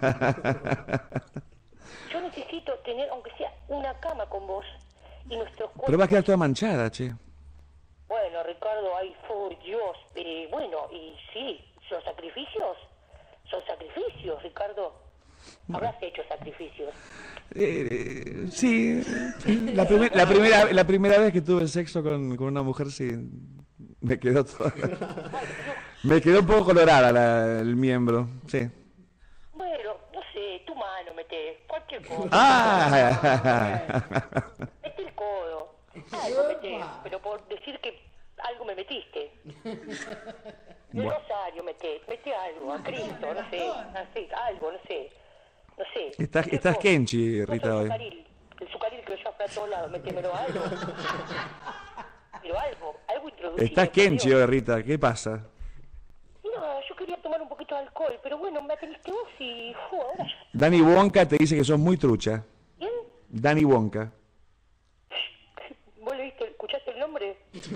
Yo necesito tener, aunque sea una cama con vos y nuestros cuerpos. Pero va a quedar toda manchada, che. Bueno, Ricardo, ay, por Dios, eh, bueno, y sí, los sacrificios, son sacrificios, Ricardo. Habrás hecho sacrificios. Eh, sí, la, primer- la, primera, la primera vez que tuve sexo con, con una mujer, sí, me quedó todo, me quedó un poco colorada la- el miembro, sí. Bueno, no sé, tu mano mete, cualquier cosa. Ah, Mete el codo, algo mete, pero por decir que algo me metiste. El rosario mete, mete algo, a Cristo, no sé, así, algo, no sé. No sé. estás, cualquier estás cosa. Kenchi, No, Rita, el hoy. sucaril, el sucaril que lo llevas para todos lados, métemelo algo. Pero algo, algo introducido. Estás por Kenchi Dios. hoy, Rita, ¿qué pasa? No, yo quería tomar un poquito de alcohol, pero bueno, me atendiste vos y fu, ahora ya. Dani Wonka te dice que sos muy trucha. ¿Bien? Dani Wonka. ¿Vos le viste, escuchaste el nombre?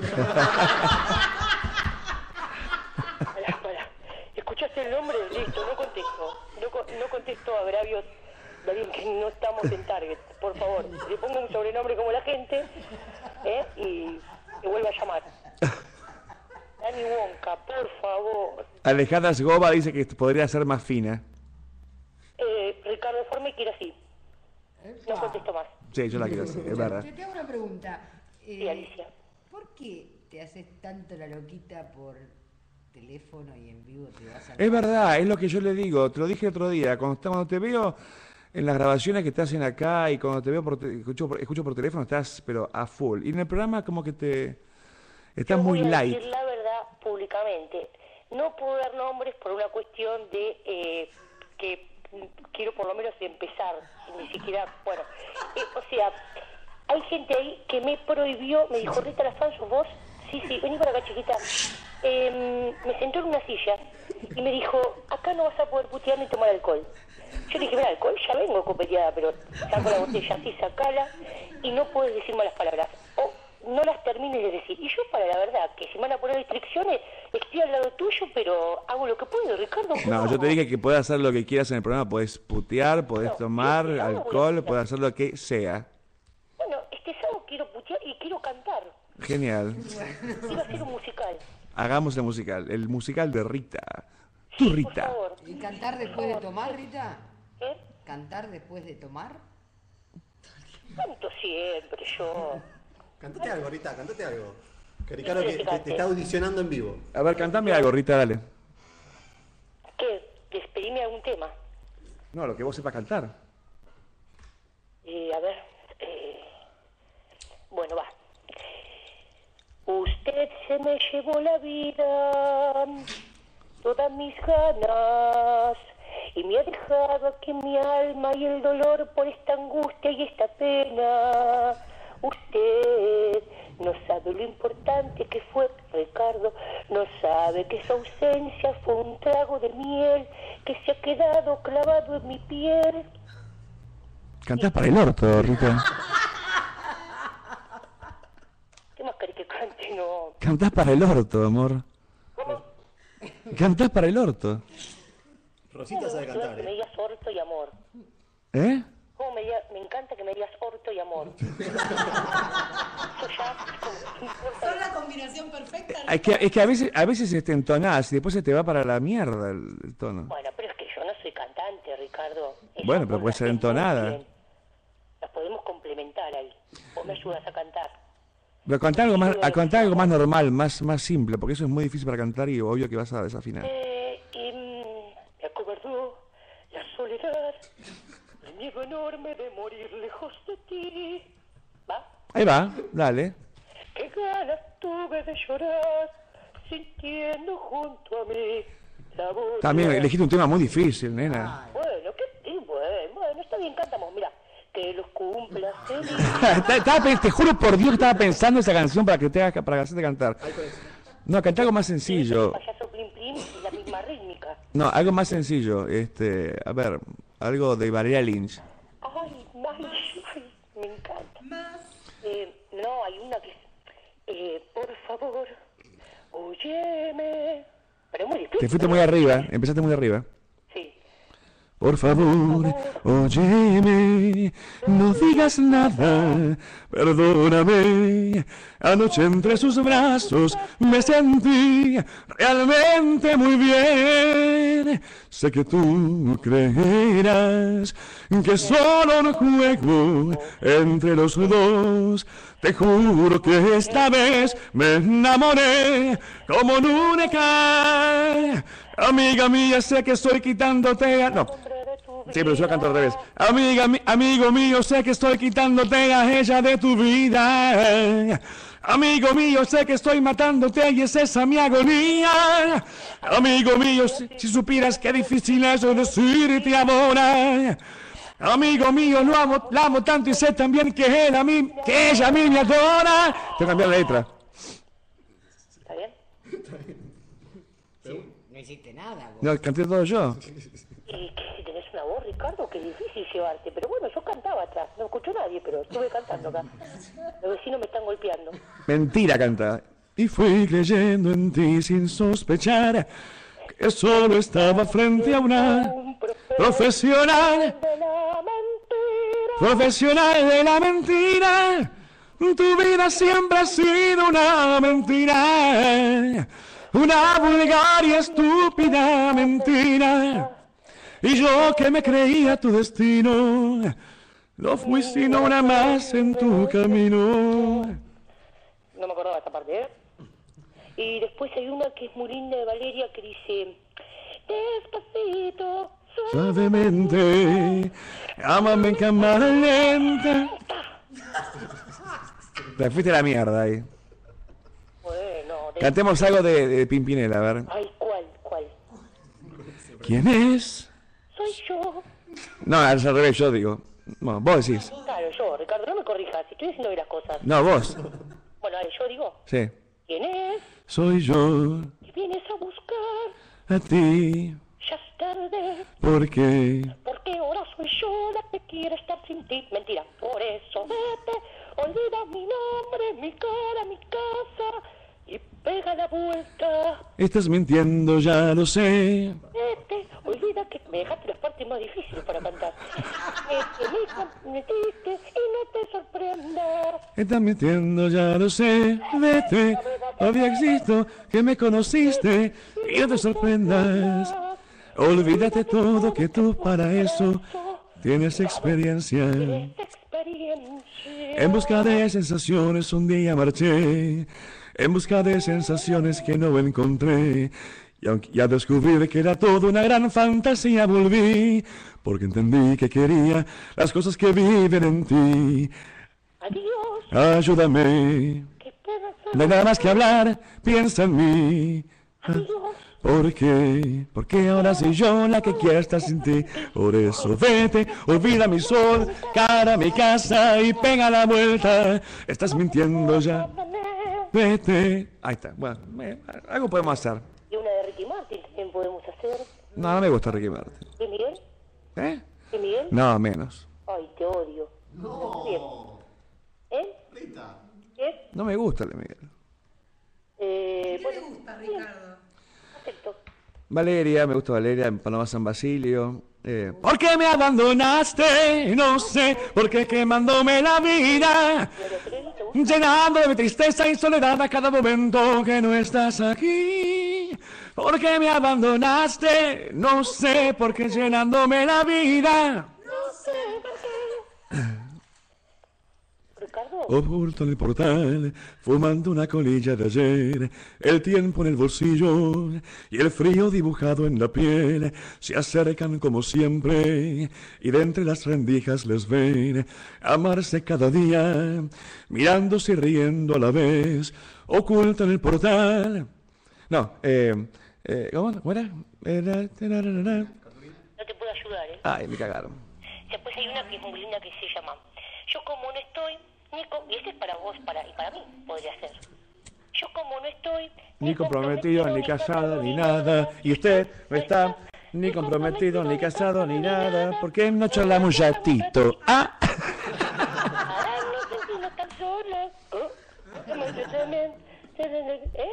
Pará, pará. ¿Escuchaste el nombre? Listo, no contesto. No, co- no contesto agravios de alguien que no estamos en Target. Por favor, le pongo un sobrenombre como la gente, ¿eh? Y te vuelvo a llamar. Dani Wonka, por favor. Alejandra Sgoba dice que podría ser más fina. Eh, Ricardo Forme quiere así. No contesto más. Sí, yo la quiero así, es verdad. Yo te hago una pregunta. Eh, Sí, Alicia. ¿Por qué te haces tanto la loquita por teléfono y en vivo te vas a... Es verdad, es lo que yo le digo, te lo dije el otro día, cuando, está- cuando te veo en las grabaciones que te hacen acá y cuando te veo por, te- escucho, por, escucho por teléfono estás pero a full. Y en el programa como que te... Estás Yo muy voy a light. decir la verdad públicamente. No puedo dar nombres por una cuestión de eh, que quiero por lo menos empezar, ni siquiera, bueno, eh, o sea, hay gente ahí que me prohibió, me dijo, Rita Lafán, ¿sos vos? Sí, sí, vení para acá, chiquita. Eh, me sentó en una silla y me dijo, acá no vas a poder putear ni tomar alcohol. Yo le dije, mira, alcohol ya vengo copeteada, pero saco la botella así, sacala, y no puedes decir malas palabras. O no las termines de decir. Y yo, para la verdad, que si me van a poner restricciones, estoy al lado tuyo, pero hago lo que puedo, Ricardo. No, yo te ¿cómo? dije que puedes hacer lo que quieras en el programa, puedes putear, podés No, tomar yo te hago lo alcohol, que podés hacer lo que sea. Bueno, este sábado quiero putear y quiero cantar. Genial. Iba a ser un musical. Hagamos el musical, el musical de Rita. Tu Por Rita. favor. ¿Y cantar después de tomar, Rita? ¿Eh? ¿Cantar después de tomar? Canto siempre yo. Cantate algo, Rita, cantate algo. Que Ricardo que te, te está audicionando en vivo. A ver, cantame algo, Rita, dale. un tema. No, lo que vos sepas cantar. Eh, a ver. Eh, bueno, va. Usted se me llevó la vida, todas mis ganas, y me ha dejado aquí mi alma y el dolor por esta angustia y esta pena. Usted no sabe lo importante que fue, Ricardo, no sabe que su ausencia fue un trago de miel que se ha quedado clavado en mi piel. Cantás para el orto, Rita. ¿Qué más querés que cante? No. Cantás para el orto, amor. ¿Cómo? Cantás para el orto. Rosita sabe cantar, Que me ¿eh? digas orto y amor. ¿Eh? ¿Cómo me, diga- me encanta que me digas orto y amor. Eso ya, como, ¿qué importa? Son la combinación perfecta. Es que, es que a veces, a veces este, entonás y después se te va para la mierda el, el tono. Bueno, pero es que yo no soy cantante, Ricardo. Esas Bueno, pero dos puede las ser tengo entonada. bien. Las podemos complementar ahí. Vos me ayudas a cantar. Pero contar algo más, a contar algo más normal, más, más simple, porque eso es muy difícil para cantar y obvio que vas a desafinar. Eh, y mm, me acobardó la soledad, el miedo enorme de morir lejos de ti. ¿Va? Ahí va, dale. Qué ganas tuve de llorar, sintiendo junto a mí la voz. También elegiste un tema muy difícil, nena. Bueno, qué y bueno, bueno, está bien, cantamos, mira. Que los cumplas feliz. Estaba- estaba pe- te juro por Dios que estaba pensando esa canción para que te haga, para hacerte cantar. No, cantar algo más sencillo. Payaso Plim Plim y la misma rítmica. No, algo más sencillo. Este, a ver, algo de Valeria Lynch. Ay, ay, ay, me encanta. Eh, no, hay una que es, eh, por favor, óyeme. Pero es muy difícil. Te fuiste muy arriba, empezaste muy arriba. Sí. Por favor, óyeme, no digas nada, perdóname. Anoche entre sus brazos me sentí realmente muy bien. Sé que tú creerás que solo un juego entre los dos. Te juro que esta vez me enamoré como nunca. Amiga mía, sé que estoy quitándote a... No. Sí, pero yo la canto al revés. Amiga, mi- amigo mío, sé que estoy quitándote a ella de tu vida. Amigo mío, sé que estoy matándote y es esa mi agonía. Amigo mío, si, si supieras qué difícil es decirte ahora. Amigo mío, lo amo, la amo tanto y sé también que él a mí, que ella a mí me adora. Tengo que cambiar la letra. ¿Está bien? Sí, no hiciste nada vos. No, canté todo yo. Y que si tenés una voz, Ricardo, qué difícil llevarte. Pero bueno, yo cantaba atrás, no escuchó nadie, pero estuve cantando acá. Los vecinos me están golpeando. Mentira canta. Y fui creyendo en ti sin sospechar que solo estaba frente a una profesional, De la mentira. profesional de la mentira. Tu vida siempre ha sido una mentira, una vulgar y estúpida mentira. Y yo que me creía tu destino, no fui sino una más en tu camino. No me acordaba esta parte, ¿eh? Y después hay una que es muy linda de Valeria que dice: despacito, Suavemente, ámame en cámara lenta. Te fuiste a la mierda ahí. Bueno, de... Cantemos algo de, de Pimpinela, a ver. Ay, ¿cuál? ¿Cuál? ¿Quién es? Soy yo. No, es al revés, yo digo. Bueno, vos decís. Claro, yo, Ricardo, no me corrijas, estoy diciendo bien las cosas. No, vos. Bueno, dale, yo digo: Sí. ¿quién es? Soy yo, ¿Qué vienes a buscar? a ti, Ya es tarde, porque porque ahora soy yo la que quiere estar sin ti. Mentira, por eso vete, olvida mi nombre, mi cara, mi casa y pega la vuelta. estás mintiendo, ya lo sé. Vete, olvida que me dejaste las partes más difíciles para cantar. Vete, me metiste y no te sorprendas. Estás mintiendo, ya lo sé. Vete, todavía existo, que me conociste y no te sorprendas. Olvídate todo, que tú para eso tienes experiencia. Esta experiencia. En busca de sensaciones un día marché, en busca de sensaciones que no encontré. Y aunque ya descubrí que era todo una gran fantasía, volví, porque entendí que quería las cosas que viven en ti. Adiós. Ayúdame. ¿Qué puedo hacer? No hay nada más que hablar, piensa en mí. Adiós. ¿Por qué? Porque ahora soy yo la que quiere estar sin ti. Por eso vete, olvida mi sol, cara a mi casa y pega la vuelta. Estás mintiendo ya. Vete. Ahí está. Bueno, me- algo podemos hacer. Y una de Ricky Martin también podemos hacer. No, no me gusta Ricky Martin. ¿De Miguel? ¿Eh? ¿De Miguel? No, menos. Ay, te odio. Bien. ¿Eh? Rita. ¿Eh? No me gusta el de Miguel. Eh, ¿Qué bueno, le gusta, Ricardo? acepto. Valeria, me gusta Valeria, Paloma San Basilio. Eh, ¿Por qué me abandonaste? No sé, por qué quemándome la vida, llenando de tristeza y soledad a cada momento que no estás aquí. ¿Por qué me abandonaste? No sé, por qué llenándome la vida. Ricardo, Oculto en el portal, fumando una colilla de ayer, el tiempo en el bolsillo y el frío dibujado en la piel, se acercan como siempre y de entre las rendijas les ven amarse cada día, mirándose y riendo a la vez, oculto en el portal. No, eh, eh ¿cómo, ¿cómo era? Era- tararara. no te puedo ayudar, ¿eh? Ay, me cagaron. Después hay una que es muy linda que se llama Yo como no estoy, Nico, y ese es para vos para, y para mí podría ser. Yo como no estoy, Ni comprometido, ni casado, ni nada. Y usted no está ni comprometido, ni casado, ni nada. ¿Por qué no charlamos ya, Tito? Ah, Para no sentirnos tan solos. ¿Eh? ¿Eh?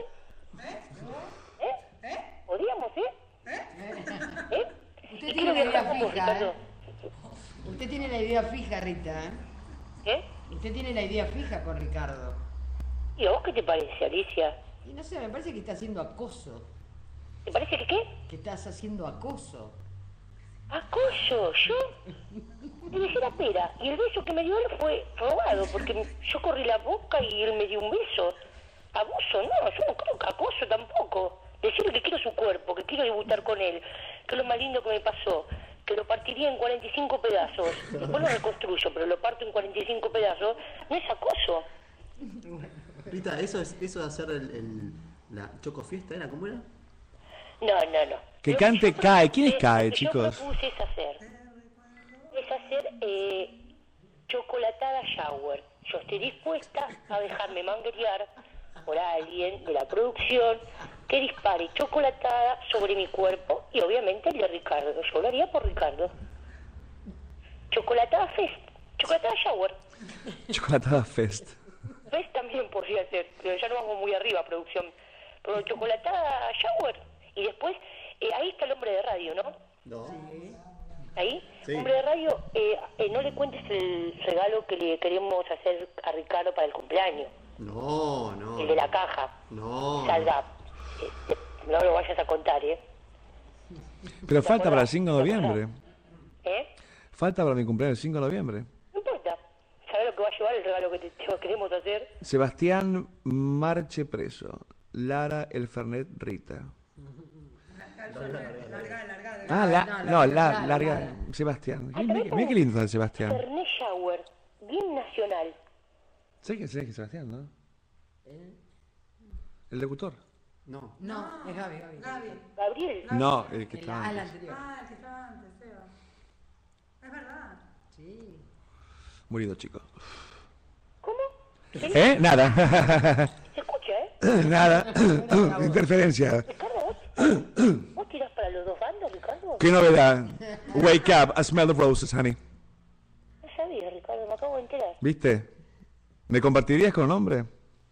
¿Eh? ¿Podríamos, eh? ¿Eh? Usted Y tiene quiero la idea viajar con vos, fija, Ricardo. ¿eh? Usted tiene la idea fija, Rita, ¿eh? ¿Eh? Usted tiene la idea fija con Ricardo. ¿Y a vos qué te parece, Alicia? Y no sé, me parece que está haciendo acoso. ¿Te parece que qué? Que estás haciendo acoso. Acoso, yo le besé la pera y el beso que me dio él fue robado porque yo corrí la boca y él me dio un beso. Abuso, no, yo no creo que acoso tampoco. Decirle que quiero su cuerpo, que quiero debutar con él, que es lo más lindo que me pasó, que lo partiría en cuarenta y cinco pedazos. Después lo reconstruyo, pero lo parto en cuarenta y cinco pedazos. No es acoso. Rita, ¿eso es eso de hacer el, el- la choco fiesta era? ¿Cómo era? No, no, no. Que Lo cante yo Cae. ¿Quién es propuse- Cae, lo que chicos? Yo propuse es hacer, es hacer eh, chocolatada shower. Yo estoy dispuesta a dejarme manguerear por alguien de la producción que dispare chocolatada sobre mi cuerpo y obviamente el de Ricardo. Yo lo haría por Ricardo. Chocolatada fest, chocolatada shower. Chocolatada Fest. Fest también podría ser, pero ya no vamos muy arriba, producción. Pero chocolatada shower. Y después, eh, ahí está el hombre de radio, ¿no? No. Ahí. Sí. Hombre de radio, eh, eh, no le cuentes el regalo que le queremos hacer a Ricardo para el cumpleaños. No, no. El de la caja. No. Salga. Eh, no lo vayas a contar, ¿eh? Pero falta para el cinco de noviembre. ¿Eh? Falta para mi cumpleaños el cinco de noviembre. No importa. ¿Sabes lo que va a llevar el regalo que te, te queremos hacer? Sebastián Marche preso. Lara El Fernet Rita. Larga, larga. Ah, la, no, no, larga, la, larga. larga. Sebastián. Ay, Mira, pero mira qué lindo está el Sebastián. Fernet shower. Bien nacional. ¿Sabes quién es Sebastián, no? El locutor. No. No, es Gaby, Gaby. Gaby. Gabriel. No, el que El- estaba ah, la antes. anterior. Ah, el que estaba antes, Seba. Es verdad. Sí. Murido, chico. ¿Cómo? ¿Eh? Nada. ¿Se escucha, eh? Nada. Interferencia. Ricardo, ¿vos, vos tirás para los dos bandos, Ricardo? ¿Qué novedad? Wake up, I smell the roses, honey. No sabía, Ricardo, me acabo de enterar. ¿Viste? ¿Me compartirías con un hombre?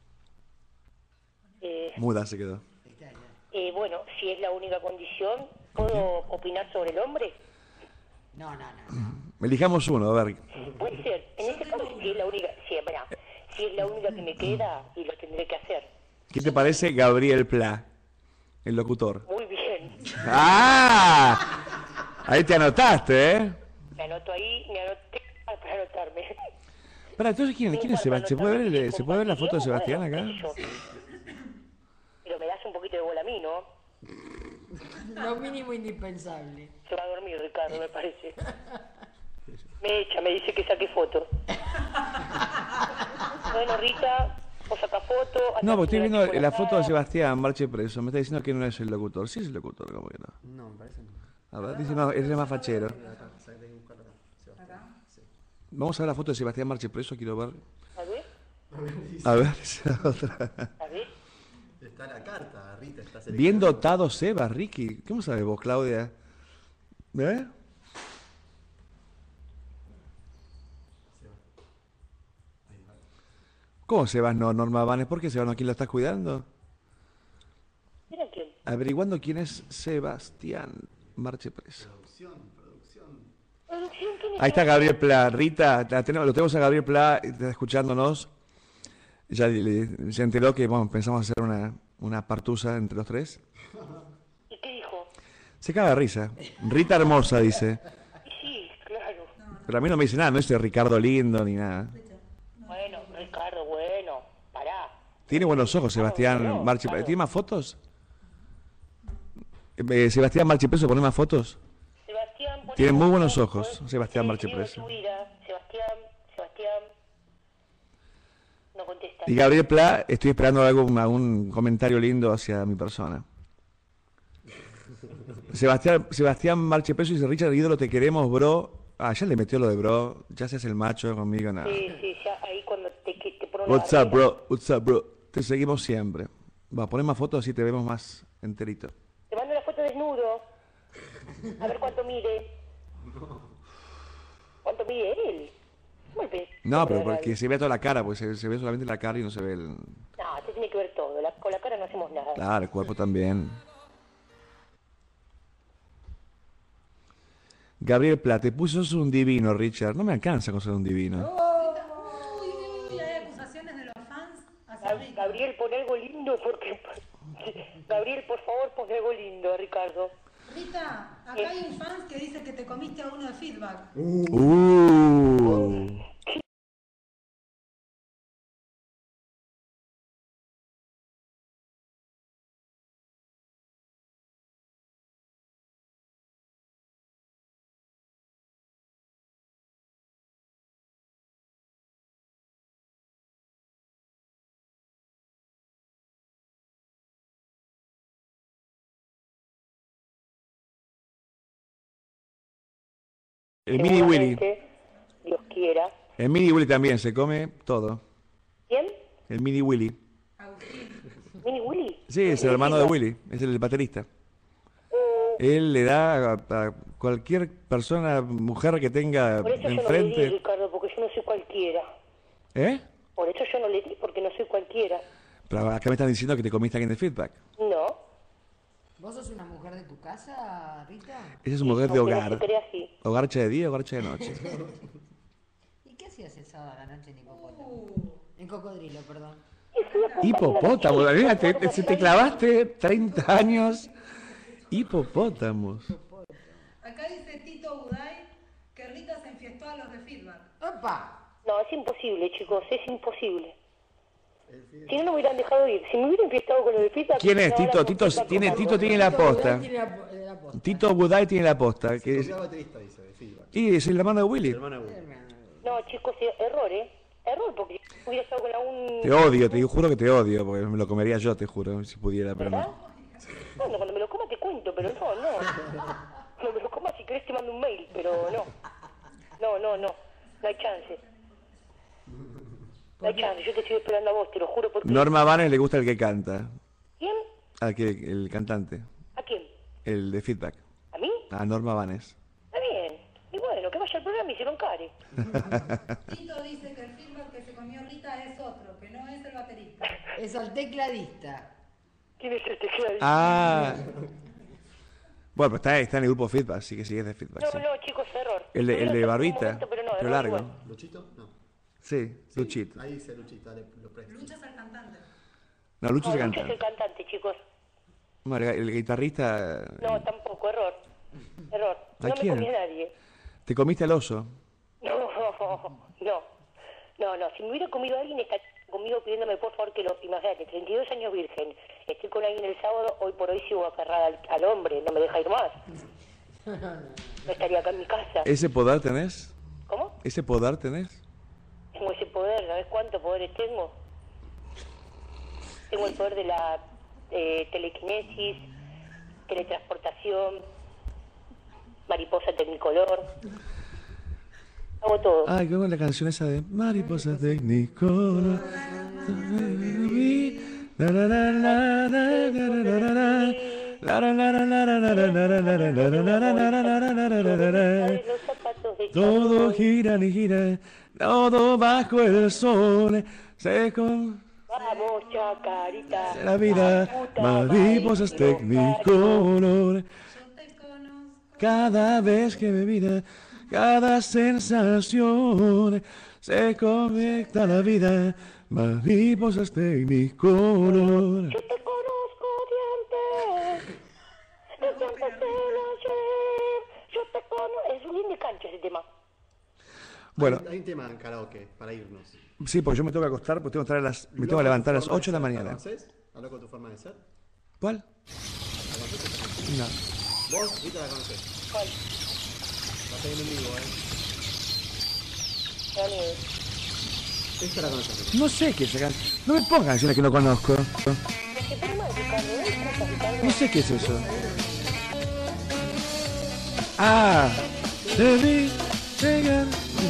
Eh, Muda se quedó. eh, bueno, si es la única condición, ¿puedo opinar sobre el hombre? No, no, no. Elijamos uno, a ver. Puede ser. En ese caso, si es la única, si, mirá, si es la única que me queda y lo tendré que hacer. ¿Qué te parece Gabriel Pla, el locutor? Muy bien. ¡Ah! Ahí te anotaste, ¿eh? Me anoto ahí, me anoté para anotarme. Pará, entonces, ¿quién, quién es Sebastián? ¿Se puede, ver, el- ¿Se puede ver la foto de Sebastián acá? Bueno, qué sé yo. Pero me das un poquito de bola a mí, ¿no? Lo mínimo indispensable. Se va a dormir, Ricardo, me parece. Me echa, me dice que saque foto. Bueno, Rita, vos sacás foto. No, porque estoy viendo la chocolate. foto de Sebastián Marche preso. Me está diciendo que no es el locutor. Sí es el locutor, ¿cómo que no? No, me parece no. A ver, dice, no, él es más fachero. Acá, o sea, tengo que buscarlo acá. Sebastián. Sí. Vamos a ver la foto de Sebastián Marche preso, quiero ver. A ver, A ver, dice la otra. a ver. Está la carta, Rita está Bien seleccionada. dotado Seba, Ricky. ¿Cómo sabes vos, Claudia? ¿Eh? ¿Cómo Sebas no, Norma Vanes? ¿Por qué Sebas no? ¿Quién lo estás cuidando? ¿Mira quién? Averiguando quién es Sebastián Marche preso. Producción, producción. Producción, ¿quién es? Ahí está Gabriel Pla. Rita, la tenemos, lo tenemos a Gabriel Pla, está escuchándonos. Ya le- le- se enteró que bueno, pensamos hacer una, una partusa entre los tres. ¿Y qué dijo? Se caga de risa. Rita hermosa, dice. Y sí, claro. Pero a mí no me dice nada, no dice Ricardo lindo ni nada. Bueno, Ricardo, bueno, pará. Tiene buenos ojos Sebastián Marche. ¿Tiene más fotos? Eh, Sebastián Marche preso, ¿pone más fotos? Sebastián, ponemos Tiene muy buenos foto, ojos, ¿eh? Sebastián Sí, Marche digo preso. tu vida. Sebastián, Sebastián. No contesta. Y Gabriel Pla, estoy esperando algún, algún comentario lindo hacia mi persona. Sebastián, Sebastián Marche preso dice, Richard, ídolo, te queremos, bro. Ah, ya le metió lo de bro, ya se hace el macho conmigo, nada. Sí, sí, ya ahí cuando te, que- te pone una What's up, barrera. bro? What's up, bro? Te seguimos siempre. Va, poner más fotos así te vemos más enterito. Te mando la foto desnudo. A ver cuánto mide. ¿Cuánto mide él? Muy bien. No, pero Por la porque radio. se ve toda la cara, porque se, se ve solamente la cara y no se ve el... No, te tiene que ver todo. La- con la cara no hacemos nada. Claro, el cuerpo también. Gabriel Pla, te puso sos un divino, Richard. No me alcanza con ser un divino. Uy, uy, uy, hay acusaciones de los fans hacia Gab- Ricky. Gabriel, pon algo lindo porque... Gabriel, por favor, pon algo lindo, Ricardo. Rita, acá hay un fan que dice que te comiste a uno de feedback. Uh. El mini Willy. Seguramente, Dios quiera. El mini Willy también se come todo. ¿Quién? El mini Willy. ¿Mini Willy? Sí, es el hermano de Willy, es el baterista. Él le da a, a cualquier persona, mujer que tenga Por eso yo no le di, enfrente. Ricardo, porque yo no soy cualquiera. ¿Eh? Por eso yo no le di, porque no soy cualquiera. Pero acá me están diciendo que te comiste a alguien de feedback. No. ¿Vos sos una mujer de tu casa, Rita? Esa es una mujer de Aunque no hogar. se crea así. Hogarcha de día, hogarcha de noche. ¿Y qué hacías el sábado a la noche en hipopótamo? En cocodrilo, perdón. Hipopótamo, mira, te, te- te clavaste treinta años. Hipopótamos. Acá dice Tito Buday que Rita se enfiestó a los de feedback. ¡Opa! No, es imposible, chicos, es imposible. Si no, no me hubieran dejado ir. Si me hubieran fiestado con los de feedback... ¿Quién es ahora Tito? con Tito feedback tiene, con Tito algo. tiene la posta. Tiene la, po- eh, la posta. Tito Buday tiene la posta. Que es, El baterista dice de feedback. y es el hermano de Willy. Hermana Willy. No, chicos, eh, error, ¿eh? Error, porque si hubiera estado con algún... Te odio, te juro que te odio, porque me lo comería yo, te juro, si pudiera, pero ¿Verdad? no. Bueno, cuando me lo coma te cuento, pero no, no. Cuando me lo coma, si querés te mando un mail, pero no. No, no, no. No hay chance. No hay chance, yo te estoy esperando a vos, te lo juro porque... Norma Vanes le gusta el que canta. ¿Quién? Al que, el cantante. ¿A quién? El de feedback. ¿A mí? A Norma Vanes. Está bien. Y bueno, que vaya al programa y se lo encare. Tito dice que el feedback que se comió Rita es otro, que no es el baterista. Es al tecladista. ¿Quién es este que Ah. Bueno, pero está, está en el grupo feedback, así que sí es de feedback. No, Sí. no, chicos, error. El de, el de Un barbita, momento, pero no, pero error largo. igual. ¿Luchito? No. Sí, Sí, Luchito. Ahí dice Luchito, dale, lo presto. Lucha es el cantante. No, Lucho No, se Lucho es canta. el cantante, chicos. No, el, el guitarrista. No, tampoco, error. Error. ¿A No quién? me comí a nadie. Te comiste al oso. No, no, no. No, si me hubiera comido a alguien esta conmigo pidiéndome por favor que lo... Imagínate, treinta y dos años virgen, estoy con alguien el sábado, hoy por hoy sigo aferrada al, al hombre, no me deja ir más. No estaría acá en mi casa. ¿Ese poder tenés? ¿Cómo? ¿Ese poder tenés? Tengo ese poder, ¿sabes cuántos poderes tengo? Tengo el poder de la eh, telequinesis, teletransportación, mariposa tecnicolor. Hago todo. Ay, qué buena la canción esa de Mariposa Tecnicolor. Todo gira y gira, todo bajo el sol, se con... Vamos, chacarita. La vida, mariposas Tecnicolor. Cada vez que me vida, cada sensación, se conecta a la vida, mariposas Tecnicolor. Yo te conozco de antes, desde antes de nacer. Yo te conozco. Es un lindo cancha ese tema. Bueno, Hay, hay un tema en karaoke para irnos. sí, porque yo me tengo que acostar, porque tengo que, estar a las, me tengo que levantar a las ocho de la mañana. ¿Conoces? ¿Hablo con tu forma de ser? ¿Cuál? ¿La conoces? No. Vos, Rita, la conocés. ¿Cuál? La estoy viendo en vivo, ¿eh? Dale. Esta la conoces. No sé qué es esa canción. No me pongan canciones que no conozco. ¿Qué tema de Ricardo? ¿Eh? ¿Cómo está Ricardo? No sé qué es eso. Ah, te vi llegar.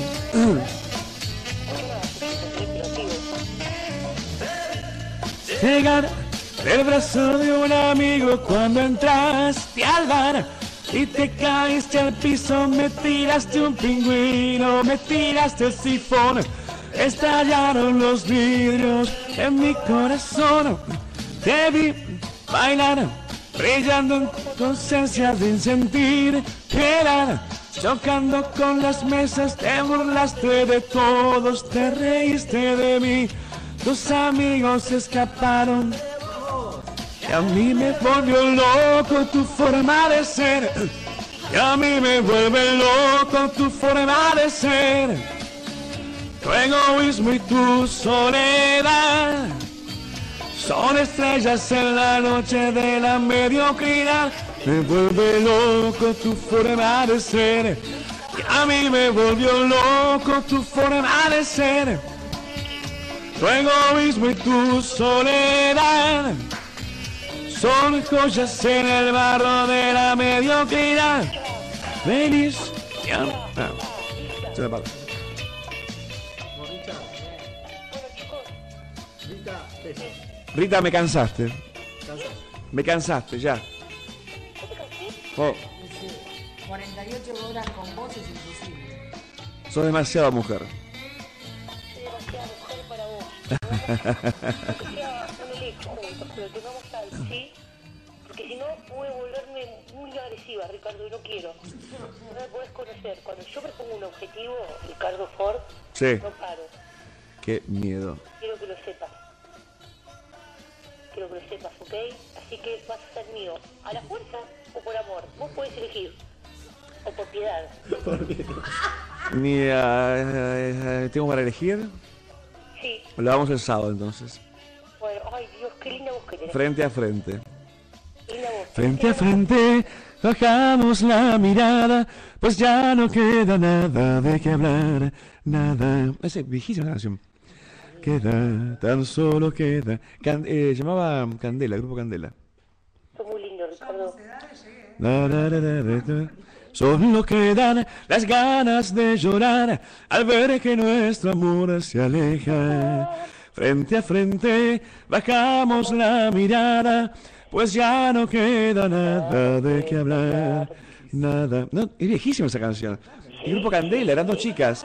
Llegar del brazo de un amigo cuando entraste al bar y te caíste al piso, me tiraste un pingüino, me tiraste el sifón, estallaron los vidrios en mi corazón. Te vi bailar, brillando en tu ausencia sin sentir piedad, chocando con las mesas, te burlaste de todos, te reíste de mí. Tus amigos escaparon y a mí me volvió loco tu forma de ser. Y a mí me vuelve loco tu forma de ser. Tu egoísmo y tu soledad son estrellas en la noche de la mediocridad. Me vuelve loco tu forma de ser. Y a mí me volvió loco tu forma de ser. Tu egoísmo y tu soledad son joyas en el barro de la mediocridad. Feliz. Ya. Ah. Se me para. Rita, besos. Rita, me cansaste. ¿Cansas? Me cansaste, ya. Oh, cuarenta y ocho horas con vos es imposible. sos demasiada mujer. Soy demasiada mujer para vos. Que sea un electo juntos, pero tengamos al sí, porque si no voy a volverme muy agresiva, Ricardo, y no quiero. No me podés conocer. Cuando yo me pongo un objetivo, Ricardo Ford, Sí. no paro. Qué miedo. Quiero que lo sepas. Quiero que lo sepas, ¿ok? Así que vas a ser mío. ¿A la fuerza o por amor? Vos podés elegir. O por piedad. Ni, eh, eh, ¿tengo para elegir? Sí. Lo vamos el sábado entonces. Bueno, ay Dios, qué linda voz que tenés. Frente a frente. Linda voz. Frente a frente, bajamos la mirada, pues ya no queda nada de qué hablar, nada. Esa es viejísima canción. Queda, tan solo queda. Can, eh, llamaba Candela, Grupo Candela. Sos muy lindo, Ricardo. La, la, la, la, la, la. Solo quedan las ganas de llorar al ver que nuestro amor se aleja. Frente a frente, bajamos la mirada, pues ya no queda nada de qué hablar, nada. No, es viejísima esa canción. El Grupo Candela, eran dos chicas.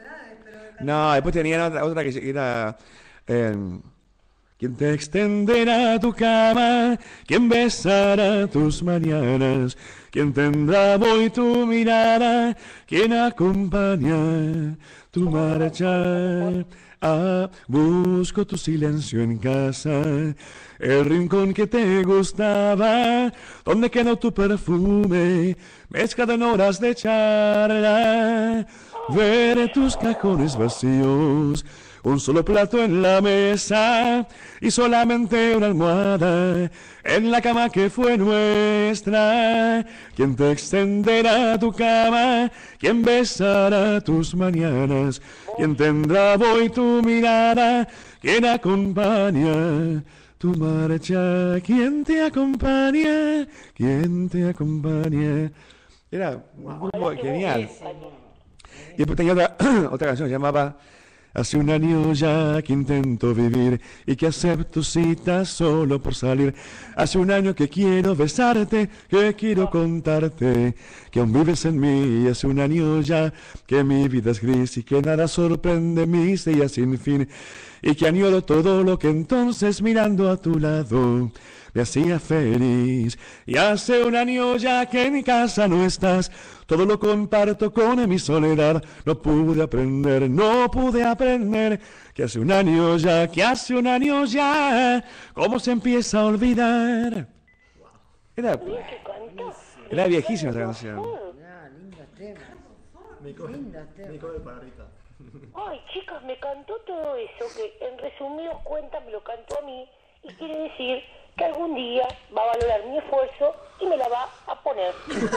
No, después tenían otra, otra que era... Eh, ¿quién te extenderá tu cama? ¿Quién besará tus mañanas? ¿Quién tendrá hoy tu mirada? ¿Quién acompaña tu marcha? Ah, busco tu silencio en casa, el rincón que te gustaba, donde quedó tu perfume, mezcla de horas de charla. Ver tus cajones vacíos, un solo plato en la mesa y solamente una almohada en la cama que fue nuestra. ¿Quién te extenderá tu cama? ¿Quién besará tus mañanas? ¿Quién tendrá hoy tu mirada? ¿Quién acompaña tu marcha? ¿Quién te acompaña? ¿Quién te acompaña? Era muy genial. Y después tenía otra, otra canción que llamaba Hace un año ya que intento vivir y que acepto citas solo por salir. Hace un año que quiero besarte, que quiero contarte que aún vives en mí. Hace un año ya que mi vida es gris y que nada sorprende mis días sin fin. Y que añoro todo lo que entonces mirando a tu lado me hacía feliz. Y hace un año ya que en mi casa no estás, todo lo comparto con mi soledad. No pude aprender, no pude aprender que hace un año ya, que hace un año ya, cómo se empieza a olvidar. Era, era viejísima esa canción. Ah, lindo tema. Me come, me come para Rita. Ay, chicas, me cantó todo eso, que en resumidos cuentas me lo cantó a mí y quiere decir que algún día va a valorar mi esfuerzo y me la va a poner.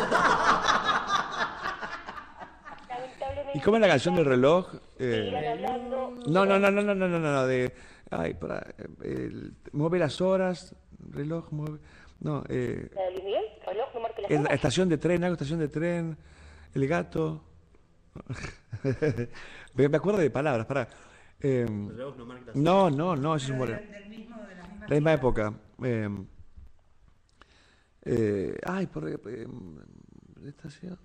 ¿Y cómo es la canción del reloj? Eh, hablando. no, no, no, no, no, no, no, no, de... Ay, para... Eh, el- mueve las horas, reloj, mueve... No, eh... ¿La de Luis Miguel? ¿Reloj no marca las es- horas? estación de tren, algo, estación de tren, el gato... me me acuerdo de palabras, para... Eh, Reloj no marca las no, no, no, eso es un bolero. Del mismo, de la misma La misma época. Eh, eh, ay, por... Eh, estación...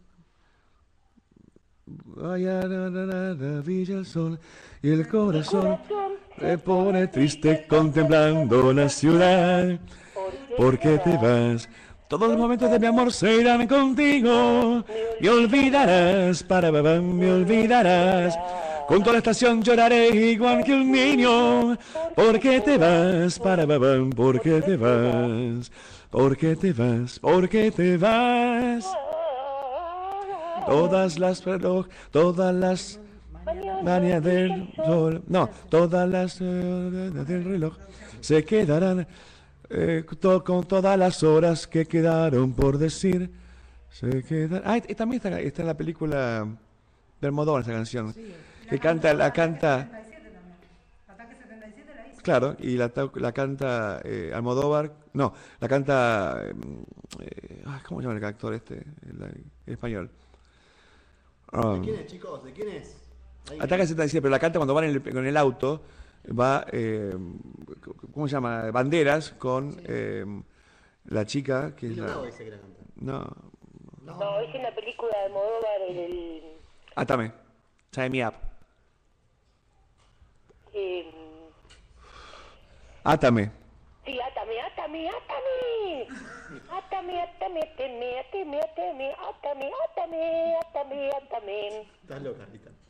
Vaya, la, la, la, la, brilla el sol y el corazón se pone triste contemplando la ciudad. ¿Por qué te vas? Todos los momentos de mi amor se irán contigo. Me olvidarás, para babá, me olvidarás. Junto a la estación lloraré igual que un niño. ¿Por qué te vas, para babá? ¿Por qué te vas? ¿Por qué te vas? ¿Por qué te vas? Todas las reloj, todas las mañanas del sol, no, todas las eh, del reloj se quedarán eh, to- con todas las horas que quedaron por decir. Se quedan. Ah, y también está, está en la película de Almodóvar esa canción, que canta, la canta, Ataque setenta y siete la hizo. claro, y la, ta- la canta eh, Almodóvar, no, la canta, eh, eh, ay, ¿cómo se llama el actor este, el, el español? ¿De Um, quién es, chicos? ¿De quién es? ¿Alguien? Ataca setenta y siete, pero la canta cuando van en el, con el auto, va, eh, ¿cómo se llama? Banderas con eh, la chica que es Lilo la... Bravo dice que la canta. No, No, es en la película de Almodóvar, el... el Atame, Tie Me Up, eh, Átame. sí, atame, atame, atame. Atame, atame, atame, atame, atame, atame, atame, atame, atame. Estás loca, Rita.